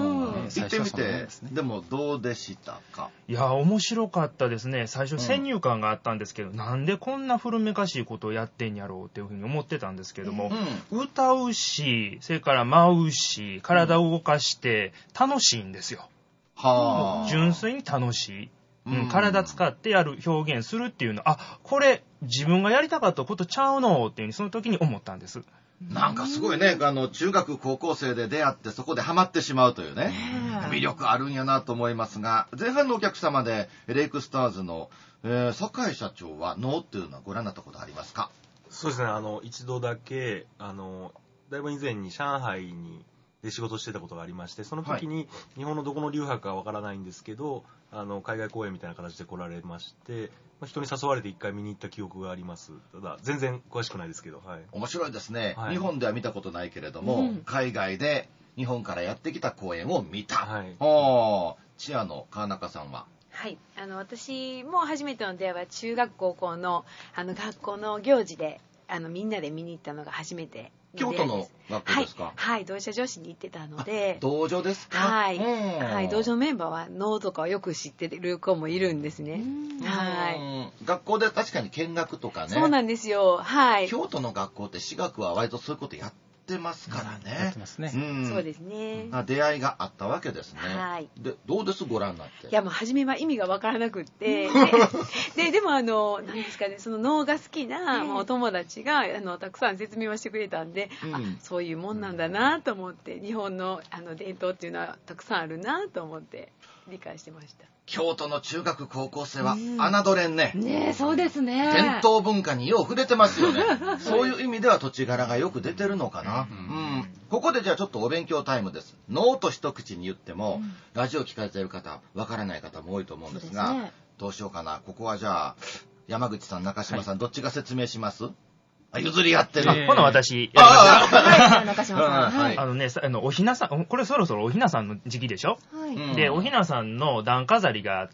行ってみて、でもどうでしたか？ いや、面白かったですね。最初先入観があったんですけど、うん、なんでこんな古めかしいことをやってんやろうっていうふうに思ってたんですけども、うん、歌うし、それから舞うし、体を動かして楽しいんですよ。はあ、純粋に楽しい。うん、体使ってやる、表現するっていうの、あ、これ自分がやりたかったことちゃうのっていうふうにその時に思ったんです。 なんかすごいね、あの中学高校生で出会ってそこでハマってしまうというね、魅力あるんやなと思いますが、前半のお客様でレイクスターズの、えー、酒井社長は能っていうのはご覧になったことありますか？ そうですね、あの一度だけあのだいぶ以前に上海にで仕事してたことがありまして、その時に日本のどこの流派かわからないんですけど、あの海外公演みたいな形で来られまして、まあ、人に誘われて一回見に行った記憶があります。ただ全然詳しくないですけど、はい、 面白いですね、はい、日本では見たことないけれども、うん、海外で日本からやってきた公演を見た、はい、おチアの川中さんは？ はい、あの私も初めての出会いは中学高校のあの学校の行事であのみんなで見に行ったのが初めて。 京都の学校ですか？ はい、はい、同志社女子に行ってたので。 道場ですか？ はい、はい、道場メンバーは能とかをよく知ってる子もいるんですね。はい。 学校で確かに見学とかね。 そうなんですよ。はい。 京都の学校って私学は割とそういうことやってやってますからね。 やってますね。 うん、そうですね。 出会いがあったわけですね。 はい。 で、どうですご覧になって？ いや、もう初めは意味がわからなくって、で、でもあの、何ですかね、その能が好きな、まあ、お友達があのたくさん説明をしてくれたんで、うん、あ、そういうもんなんだなと思って、日本のあの伝統っていうのはたくさんあるなと思って理解してました。 京都の中学高校生は侮れんね。 ねえ、そうですね。 伝統文化によう触れてますよね。そういう意味では土地柄がよく出てるのかな。うん。ここでじゃあちょっとお勉強タイムです。能と一口に言っても、うん、ラジオ聞かれている方、わからない方も多いと思うんですが、ね、どうしようかな。ここはじゃあ、山口さん、中島さん、はい、どっちが説明します？譲り合ってる。 あ、今度私、やりますか。はい、中島さん。はい。 あのね、あの、おひなさん、これそろそろおひなさんの時期でしょ？はい。で、おひなさんの段飾りがあって、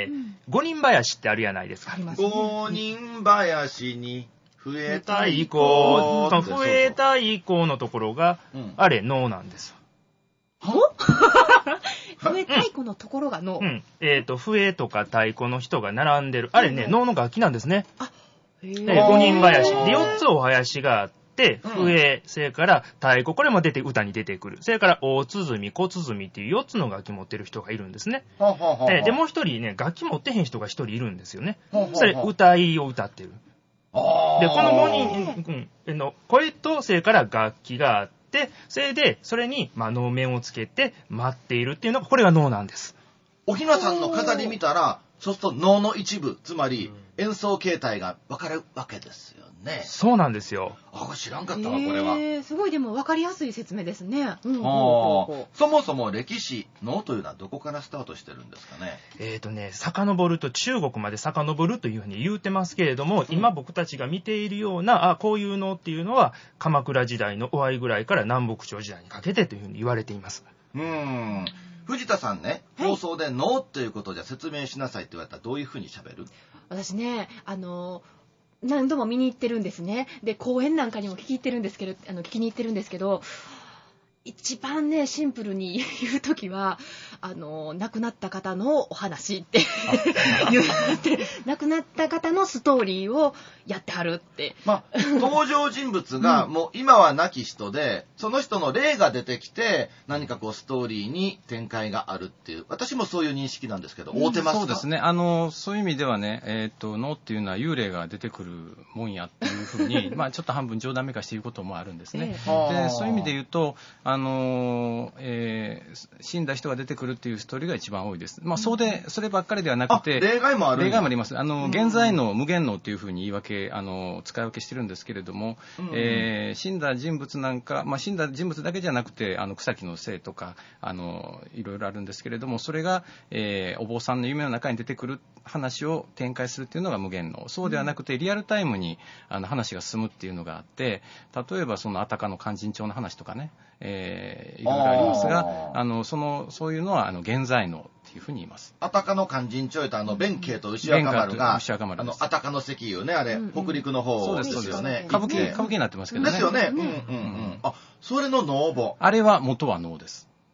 うん、五人林ってあるやないですか。 ありますね。五人林に増えたい子。その増えたい子のところが、うん、あれ、能なんです。 は？増え太鼓のところが能。 うん。えっと、笛とか太鼓の人が並んでる。あれね、能の楽器なんですね。あ、で五人林でよっつお囃子があって、笛、それから太鼓、これも出て歌に出てくる。それから大鼓、小鼓っていうよっつの楽器持ってる人がいるんですね。で, でもう一人ね、楽器持ってへん人が一人いるんですよね。それ歌いを歌ってる。でこのごにん、うん、の声とそれから楽器があって、それでそれにまあ能面をつけて舞っているっていうのがこれが能なんです。 おひなさんの飾り見たら、そうすると能の一部、つまり演奏形態が分かるわけですよね。 そうなんですよ。 あ、知らんかったわ、これは。 すごいでも分かりやすい説明ですね。うん、あそもそも歴史、能というのはどこからスタートしてるんですかね。 えっとね、遡ると中国まで遡るというふうに言うてますけれども、うん、今僕たちが見ているような、あ、こういう能っていうのは鎌倉時代の終わりぐらいから南北朝時代にかけてというふうに言われています。 うーん。藤田さんね、放送で能っていうことで説明しなさいって言われたらどういうふうに喋る？ 私ね、あの何度も見に行ってるんですね。で、公演なんかにも聞き入ってるんですけど、あの聞きに行ってるんですけど、一番ねシンプルに言うときはあの亡くなった方のお話って言って亡くなった方のストーリーをやってはるって、 まあ、登場人物がもう今は亡き人で、その人の霊が出てきて何かこうストーリーに展開があるっていう、私もそういう認識なんですけど、合ってますか？ そうですね、あのそういう意味ではね、えー、と能っていうのは幽霊が出てくるもんやっていうふうにまあちょっと半分冗談めかして言うこともあるんですね。えー、でそういう意味で言うとあの、えー、死んだ人が出てくるっていうストーリーが一番多いです。まあ、そうでそればっかりではなくて、 例外もある。 例外もあります。あの、現在の無限能っていうふうに言い訳あの使い分けしてるんですけれども、うんうん、えー、死んだ人物なんか、まあ、死んだ人物だけじゃなくてあの草木の精とかあのいろいろあるんですけれども、それが、えー、お坊さんの夢の中に出てくる話を展開するっていうのが無限能。そうではなくてリアルタイムにあの話が進むっていうのがあって、例えばそのあたかの勧進帳の話とかね、えー、いろいろありますが、あのそのそういうのはあの現在のっていうふうに言います。 あたかの勧進帳とあの弁慶と牛若丸が、 牛若丸あのあたかの石油ね、あれ、うんうん、北陸の方ですよね。 歌舞伎歌舞伎になってますけどね。 ですよね。うんうんうん。あ、それの能母。 あれは元は能です。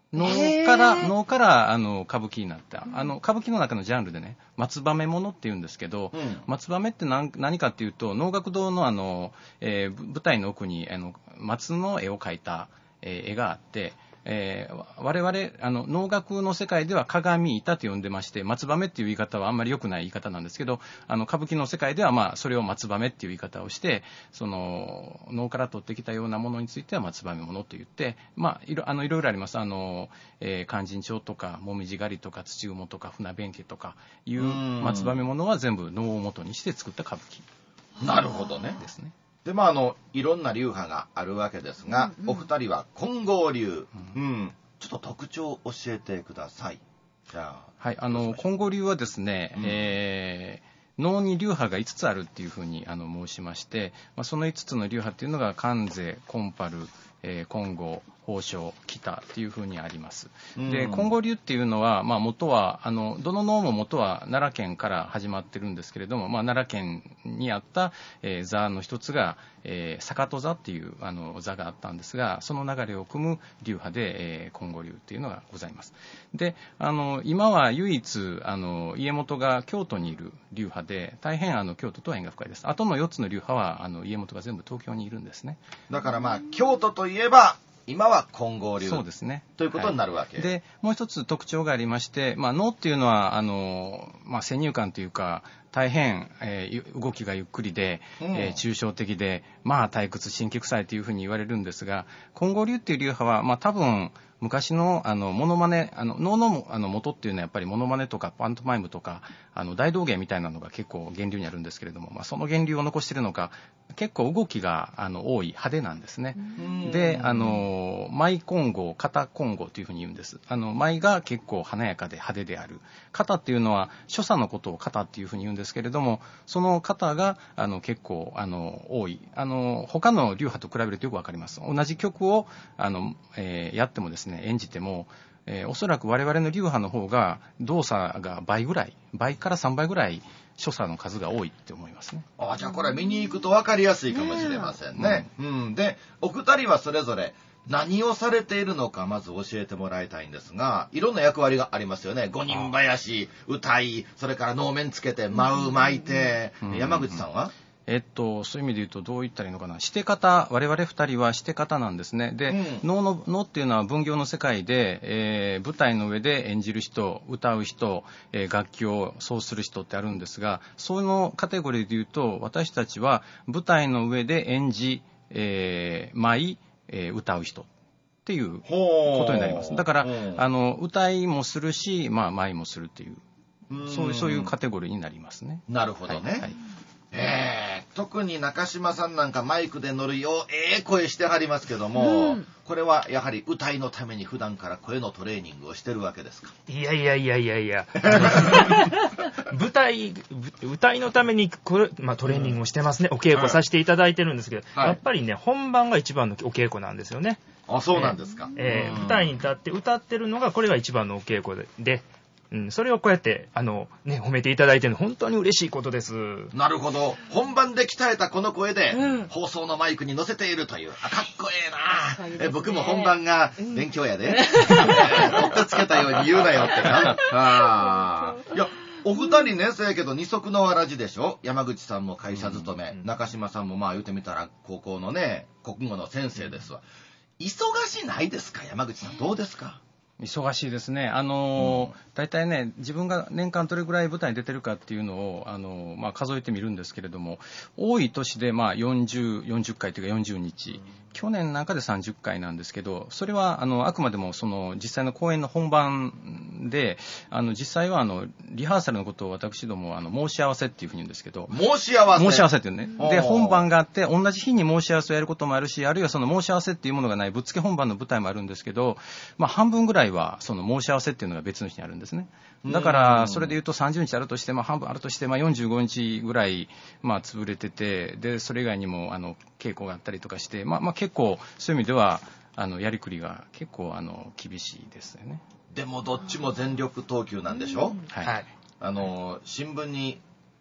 能から能からあの歌舞伎になった、あの歌舞伎の中のジャンルでね、松羽目物っていうんですけど、うん、松羽目って何、何かっていうと、能楽堂のあの、えー、舞台の奥にあの松の絵を描いた、えー、絵があって、えー、我々あの能楽の世界では鏡板と呼んでまして、松羽目っていう言い方はあんまり良くない言い方なんですけど、あの歌舞伎の世界ではまあそれを松羽目っていう言い方をして、その能から取ってきたようなものについては松羽目物と言って、まあいろあのいろいろあります。あの、えー、勧進帳とかもみじ狩りとか土蜘とか船弁慶とかいう松羽目物は全部能を元にして作った歌舞伎。 なるほどね。ですね。でまあ、あのいろんな流派があるわけですが、うんうん、お二人は金剛流、うんうん、ちょっと特徴を教えてください。じゃあ、 はい、あの金剛流はですね、うん、えー、能に流派がいつつあるっていうふうにあの申しまして、まあ、そのいつつの流派っていうのが関西、金春、えー、金剛、宝生、北っていうふうにあります。で、金剛流っていうのは、まあ、元はあのどの能も元は奈良県から始まってるんですけれども、まあ、奈良県にあった、えー、座の一つが、えー、坂戸座っていうあの座があったんですが、その流れを組む流派で、えー、金剛流っていうのがございます。で、あの今は唯一あの家元が京都にいる流派で、大変あの京都とは縁が深いです。あとのよっつの流派はあの家元が全部東京にいるんですね。 だからまあ京都といえば今は金剛流、 そうですね、 ということになるわけ、 はい、でもう一つ特徴がありまして、まあ、能っていうのはあの、まあ、先入観というか大変、えー、動きがゆっくりで、うん、えー、抽象的で、まあ、退屈神経臭いというふうに言われるんですが、金剛流っていう流派は、まあ、多分昔のあのモノマネ、あの能のあの元っていうのはやっぱりモノマネとかパントマイムとかあの大道芸みたいなのが結構源流にあるんですけれども、まあ、その源流を残しているのか結構動きがあの多い派手なんですね。で、あの舞金剛、肩金剛というふうに言うんです。あの舞が結構華やかで派手である。肩っていうのは所作のことを肩っていうふうに言うんですけれども、その肩があの結構あの多い。あの他の流派と比べるとよくわかります。同じ曲をあの、えー、やってもですね、演じても、えー、おそらく我々の流派の方が動作が倍ぐらい、倍からさんばいぐらい所作の数が多いって思いますね。 あ、じゃあこれ見に行くと分かりやすいかもしれませんね。うんうん、でお二人はそれぞれ何をされているのかまず教えてもらいたいんですが、いろんな役割がありますよね。五人囃子、歌い、それから能面つけて舞う巻いて、うん、山口さんはえっと、そういう意味で言うとどう言ったらいいのかな、して方、我々二人はして方なんですね。で、うん、能の能っていうのは分業の世界で、えー、舞台の上で演じる人、歌う人、えー、楽器を奏する人ってあるんですが、そのカテゴリーで言うと私たちは舞台の上で演じ、えー、舞い、えー、歌う人っていうことになります。だから、あの歌いもするし、まあ、舞いもするっていう、うそういうそういうカテゴリーになりますね。 なるほどね。はいはい、えー、特に中島さんなんかマイクで乗るよええ声してはりますけども、うん、これはやはり歌いのために普段から声のトレーニングをしてるわけですか？ いやいやいやいやいや舞台歌いのためにこれ、まあ、トレーニングをしてますね、うん、お稽古させていただいてるんですけど、はい、やっぱりね本番が一番のお稽古なんですよね。 あ、そうなんですか。 えーえー、舞台に立って歌ってるのがこれが一番のお稽古で、でうん、それをこうやってあの、ね、褒めていただいてるの本当に嬉しいことです。 なるほど。本番で鍛えたこの声で、うん、放送のマイクに乗せているという、あ、かっこええな、ね、え僕も本番が勉強やで、うん、取ってつけたように言うなよってな。あいやお二人ね、そうやけど二足のわらじでしょ。山口さんも会社勤め、うんうん、中島さんもまあ言うてみたら高校のね国語の先生ですわ。忙しないですか？山口さんどうですか？ 忙しいですね。あの、うん、大体ね、自分が年間どれぐらい舞台に出てるかっていうのを、あの、まあ、数えてみるんですけれども、多い年で、まあ、よんじゅう、よんじゅっかいというかよんじゅうにち、うん、去年なんかでさんじゅっかいなんですけど、それは、あの、あくまでも、その、実際の公演の本番で、あの、実際は、あの、リハーサルのことを私ども、あの、申し合わせっていうふうに言うんですけど、 申し合わせ申し合わせっていうね。で、本番があって、同じ日に申し合わせをやることもあるし、あるいはその申し合わせっていうものがない、ぶっつけ本番の舞台もあるんですけど、まあ、半分ぐらいは、その申し合わせっていうのが別の日にあるんですね。だからそれで言うとさんじゅうにちあるとして、まあ、半分あるとして、まあ、よんじゅうごにちぐらい、まあ、潰れてて、でそれ以外にもあの稽古があったりとかして、まあまあ、結構そういう意味ではあのやりくりが結構あの厳しいですよね。 でもどっちも全力投球なんでしょ、 はい、 あの新聞に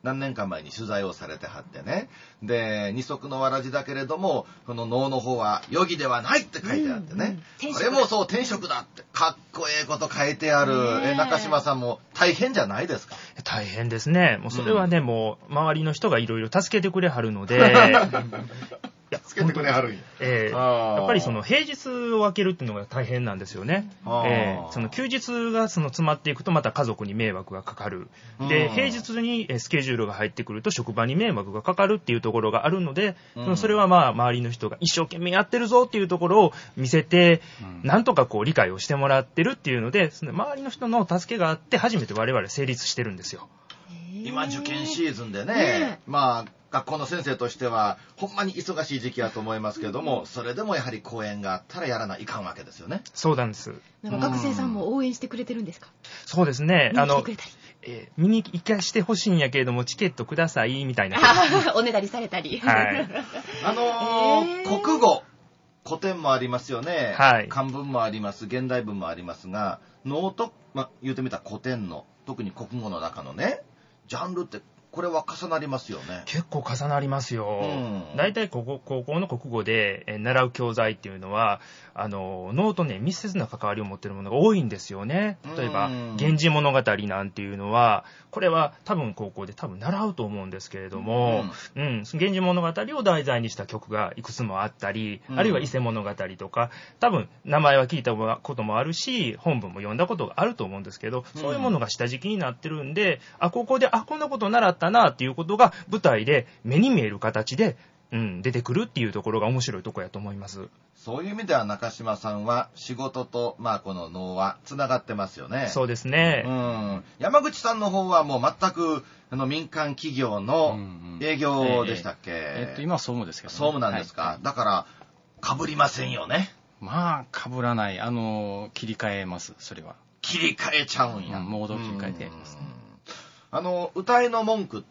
何年か前に取材をされてはってね。で、二足のわらじだけれども、この能の方は余儀ではないって書いてあってね。うんうん、これもそう、天職だって、かっこええこと書いてある。え、中島さんも大変じゃないですか？ 大変ですね。もうそれはね、うん、もう、周りの人がいろいろ助けてくれはるので、 助けてくれはるんや。 えー、やっぱりその平日を分けるっていうのが大変なんですよね。えー、その休日がその詰まっていくとまた家族に迷惑がかかる。で、平日にスケジュールが入ってくると職場に迷惑がかかるっていうところがあるので、うん、それはまあ周りの人が一生懸命やってるぞっていうところを見せて、うん、なんとかこう理解をしてもらってるっていうので、その周りの人の助けがあって初めて我々成立してるんですよ。 今受験シーズンでね、まあ学校の先生としてはほんまに忙しい時期だと思いますけども、それでもやはり講演があったらやらないかんわけですよね。 そうなんです。 なんか学生さんも応援してくれてるんですか？ そうですね。 見に来てくれたり、 えー、見に行かしてほしいんやけれどもチケットくださいみたいなおねだりされたり、 はい、 あのーえー、国語古典もありますよね、 はい、 漢文もあります、現代文もありますが、能と、ま、言うてみたら古典の特に国語の中のねジャンルってこれは重なりますよね。 結構重なりますよ。大体、うん、高校の国語で習う教材っていうのはあの能とね密接な関わりを持っているものが多いんですよね。例えば「源氏物語」なんていうのはこれは多分高校で多分習うと思うんですけれども、うんうん、源氏物語を題材にした曲がいくつもあったり、うん、あるいは伊勢物語とか多分名前は聞いたこともあるし本文も読んだことがあると思うんですけど、そういうものが下敷きになってるんで、あ高校であこんなこと習ったなっていうことが舞台で目に見える形で、うん、出てくるっていうところが面白いところやと思います。 そういう意味では中島さんは仕事と、まあ、この能はつながってますよね。 そうですね、 うん、山口さんの方はもう全くあの民間企業の営業でしたっけ？うんうん、えーえー、っと今は総務ですけど、ね、 総務なんですか、はい、だからかぶりませんよね。 まあかぶらない、あの切り替えます。それは切り替えちゃうんや、 うん、モード切り替えてますね。 あの歌いの文句って、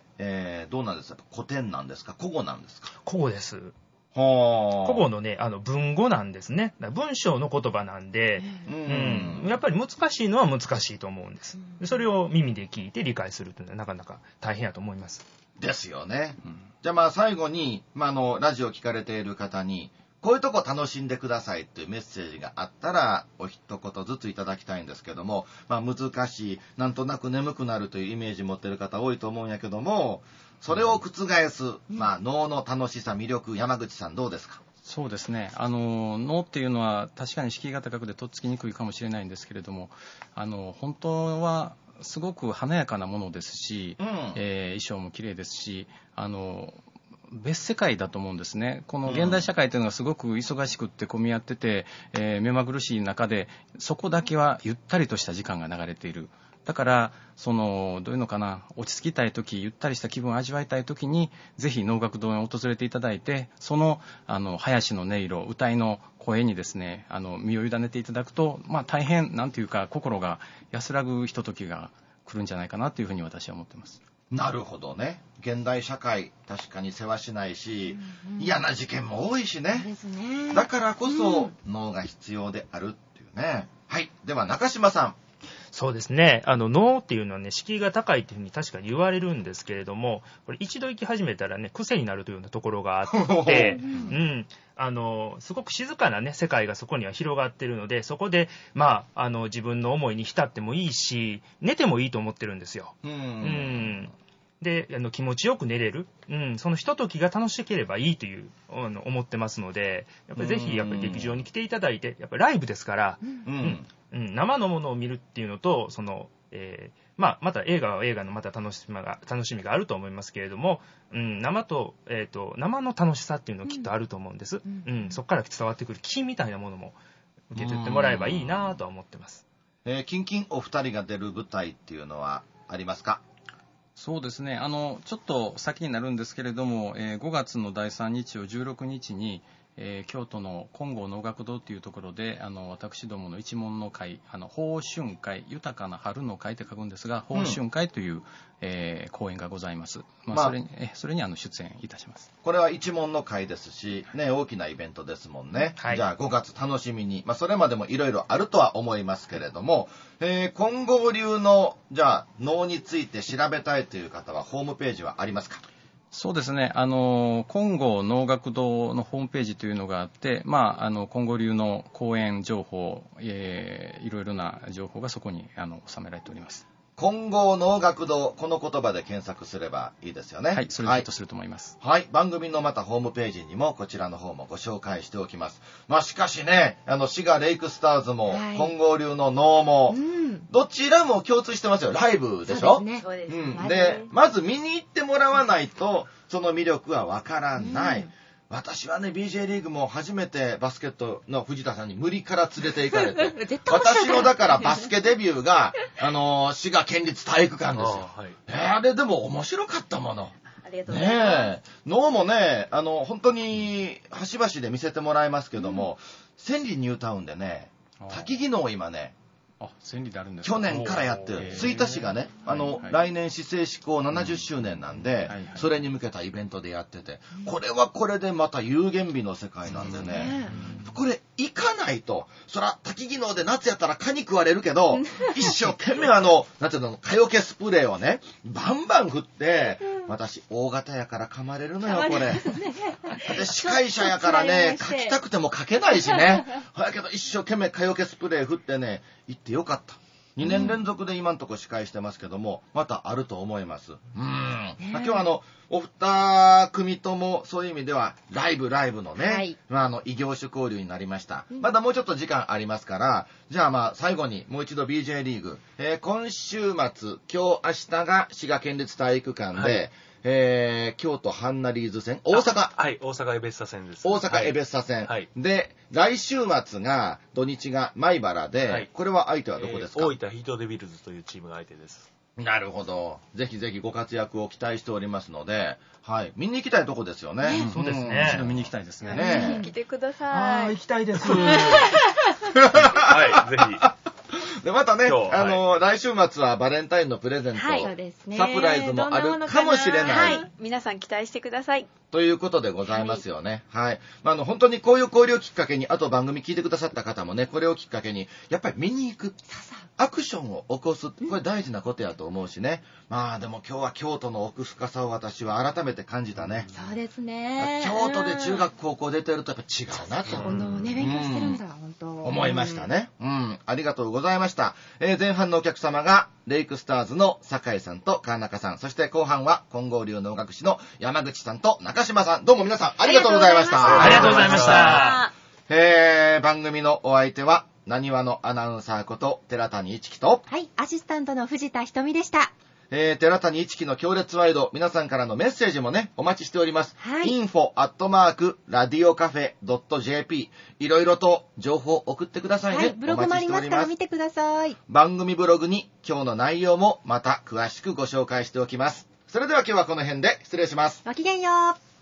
えー、どうなんですか？古典なんですか？古語なんですか？ 古語です。 古語のねあの文語なんですね。文章の言葉なんで、うん、うん、やっぱり難しいのは難しいと思うんです。それを耳で聞いて理解するというのはなかなか大変やと思います。 ですよね。うん、じゃあまあ最後に、まあ、あのラジオを聞かれている方にこういうとこ楽しんでくださいっていうメッセージがあったらお一言ずついただきたいんですけども、まあ難しい、なんとなく眠くなるというイメージ持ってる方多いと思うんやけども、それを覆す、まあ能の楽しさ、魅力、山口さんどうですか？ そうですね、あの能っていうのは確かに敷居が高くてとっつきにくいかもしれないんですけれども、あの本当はすごく華やかなものですし、うんえー、衣装も綺麗ですし、あの別世界だと思うんですね。この現代社会というのがすごく忙しくって混み合ってて、えー、目まぐるしい中でそこだけはゆったりとした時間が流れている。だからそのどういうのかな、落ち着きたい時、ゆったりした気分を味わいたい時にぜひ能楽堂に訪れていただいて、そのあの囃子の音色、歌いの声にですねあの身を委ねていただくと、まあ、大変なんていうか心が安らぐひとときが来るんじゃないかなというふうに私は思っています。 なるほどね。現代社会確かに世話しないし、うんうん、嫌な事件も多いし ね, ですね。 だからこそ能が必要であるっていうね。はい、では中島さん。 そうですね、あの能っていうのはね敷居が高いっていうふうに確かに言われるんですけれども、これ一度行き始めたらね癖になるというようなところがあって、うん、あのすごく静かなね世界がそこには広がってるので、そこでまああの自分の思いに浸ってもいいし寝てもいいと思ってるんですよ。うん、うんであの気持ちよく寝れる、うん、そのひとときが楽しければいいというあの思ってますので、やっぱりぜひやっぱり劇場に来ていただいて、やっぱりライブですから、うんうん、生のものを見るっていうのとその、えーまあ、また映画は映画のまた楽しみが楽しみがあると思いますけれども、うん、生と、えーと、生の楽しさっていうのはきっとあると思うんです、うんうん、そこから伝わってくる気みたいなものも受け取ってもらえばいいなとは思ってます。 えー、キンキンお二人が出る舞台っていうのはありますか？ そうですね、あのちょっと先になるんですけれども、えー、ごがつのだいさんにちをじゅうろくにちに、 えー、京都の金剛能楽堂というところで、あの私どもの一門の会、あの宝春会、豊かな春の会って書くんですが、宝春会という、うん、えー、講演がございます。まあ、まあ、それにえそれにあの出演いたします。 これは一門の会ですし、ね、大きなイベントですもんね。はい、じゃあごがつ楽しみに、まあ、それまでもいろいろあるとは思いますけれども、えー、金剛流のじゃあ能について調べたいという方はホームページはありますか？ そうですね。あの、金剛能楽堂のホームページというのがあって、まあ、あの、金剛流の講演情報、えー、いろいろな情報がそこに、あの、収められております。 金剛能楽堂、この言葉で検索すればいいですよね。 はい、それでヒットすると思います。 はい、はい、番組のまたホームページにもこちらの方もご紹介しておきます。まあしかしね、あの、滋賀レイクスターズも、はい、金剛流の能も、うん、どちらも共通してますよ。ライブでしょ？ そうですね。そうです。 うん。で、まず見に行ってもらわないと、その魅力はわからない。うん、私はね、ビージェー リーグも初めてバスケットの藤田さんに無理から連れて行かれて、私のだからバスケデビューが、あのー、滋賀県立体育館ですよ。あ、はい、えー、あれでも面白かったもの。 ありがとうございます。ねえ、能もね、あの、本当に端々で見せてもらいますけども、うん、千里ニュータウンでね、滝木能を今ね、 あ、千里であるんですか？ 去年からやってる。吹田市がね、あの、はいはい、来年市政施行ななじゅっしゅうねんなんで、うんはいはい、それに向けたイベントでやってて、これはこれでまた有限日の世界なんでね、うん、これ行かないと、そら、滝木能で夏やったら蚊に食われるけど、一生懸命あの、なんていうの、蚊よけスプレーをね、バンバン振って、私、大型やから噛まれるのよ、これ。で、司会者やからね、書きたくても書けないしね。だけど、一生懸命蚊よけスプレー振ってね、行ってよかった。にねん連続で今んとこ司会してますけども、またあると思います。うん。まあ、今日はあの、お二組ともそういう意味では、ライブライブのね、はい、まあ、あの、異業種交流になりました。まだもうちょっと時間ありますから、じゃあまあ、最後にもう一度 ビージェー リーグ、えー、今週末、今日明日が滋賀県立体育館で、はい、えー、京都ハンナリーズ戦、大阪。 はい、大阪エベッサ戦です。 大阪エベッサ戦。はい。で、来週末が、土日が米原で、はい、これは相手はどこですか？ えー、大分ヒートデビルズというチームが相手です。 なるほど。ぜひぜひご活躍を期待しておりますので、はい。見に行きたいとこですよね。 うん、そうですね。一度見に行きたいですね。 ね、 来てください。 ああ、行きたいです。 はい、ぜひ。 で、またね、あの、はい、来週末はバレンタインのプレゼント、はい、サプライズもあるかもしれない。はい。 皆さん期待してください。 ということでございますよね。はい。はい、まあ、あの、本当にこういう交流をきっかけに、あと番組聞いてくださった方もね、これをきっかけに、やっぱり見に行く。アクションを起こす。これ大事なことやと思うしね。うん、まあ、でも今日は京都の奥深さを私は改めて感じたね。 そうですね。 京都で中学高校出てるとやっぱ違うなと。 このね、勉強してるんだ、うん、本当。 思いましたね。うん。ありがとうございました。えー、前半のお客様が、レイクスターズの酒井さんと川中さん、そして後半は金剛流能楽師の山口さんと中島さん、どうも皆さんありがとうございました。 ありがとうございました。 えー、番組のお相手は、なにわのアナウンサーこと寺谷一樹と、 はい、アシスタントの藤田ひとみでした。 えー、寺谷一樹の強烈ワイド、皆さんからのメッセージもね、お待ちしております。はい。インフォアットマークラディオカフェドットジェーピー いろいろと情報を送ってくださいね。はい、 ブログもありますから見てください。 番組ブログに今日の内容もまた詳しくご紹介しておきます。それでは今日はこの辺で失礼します。 ごきげんよう。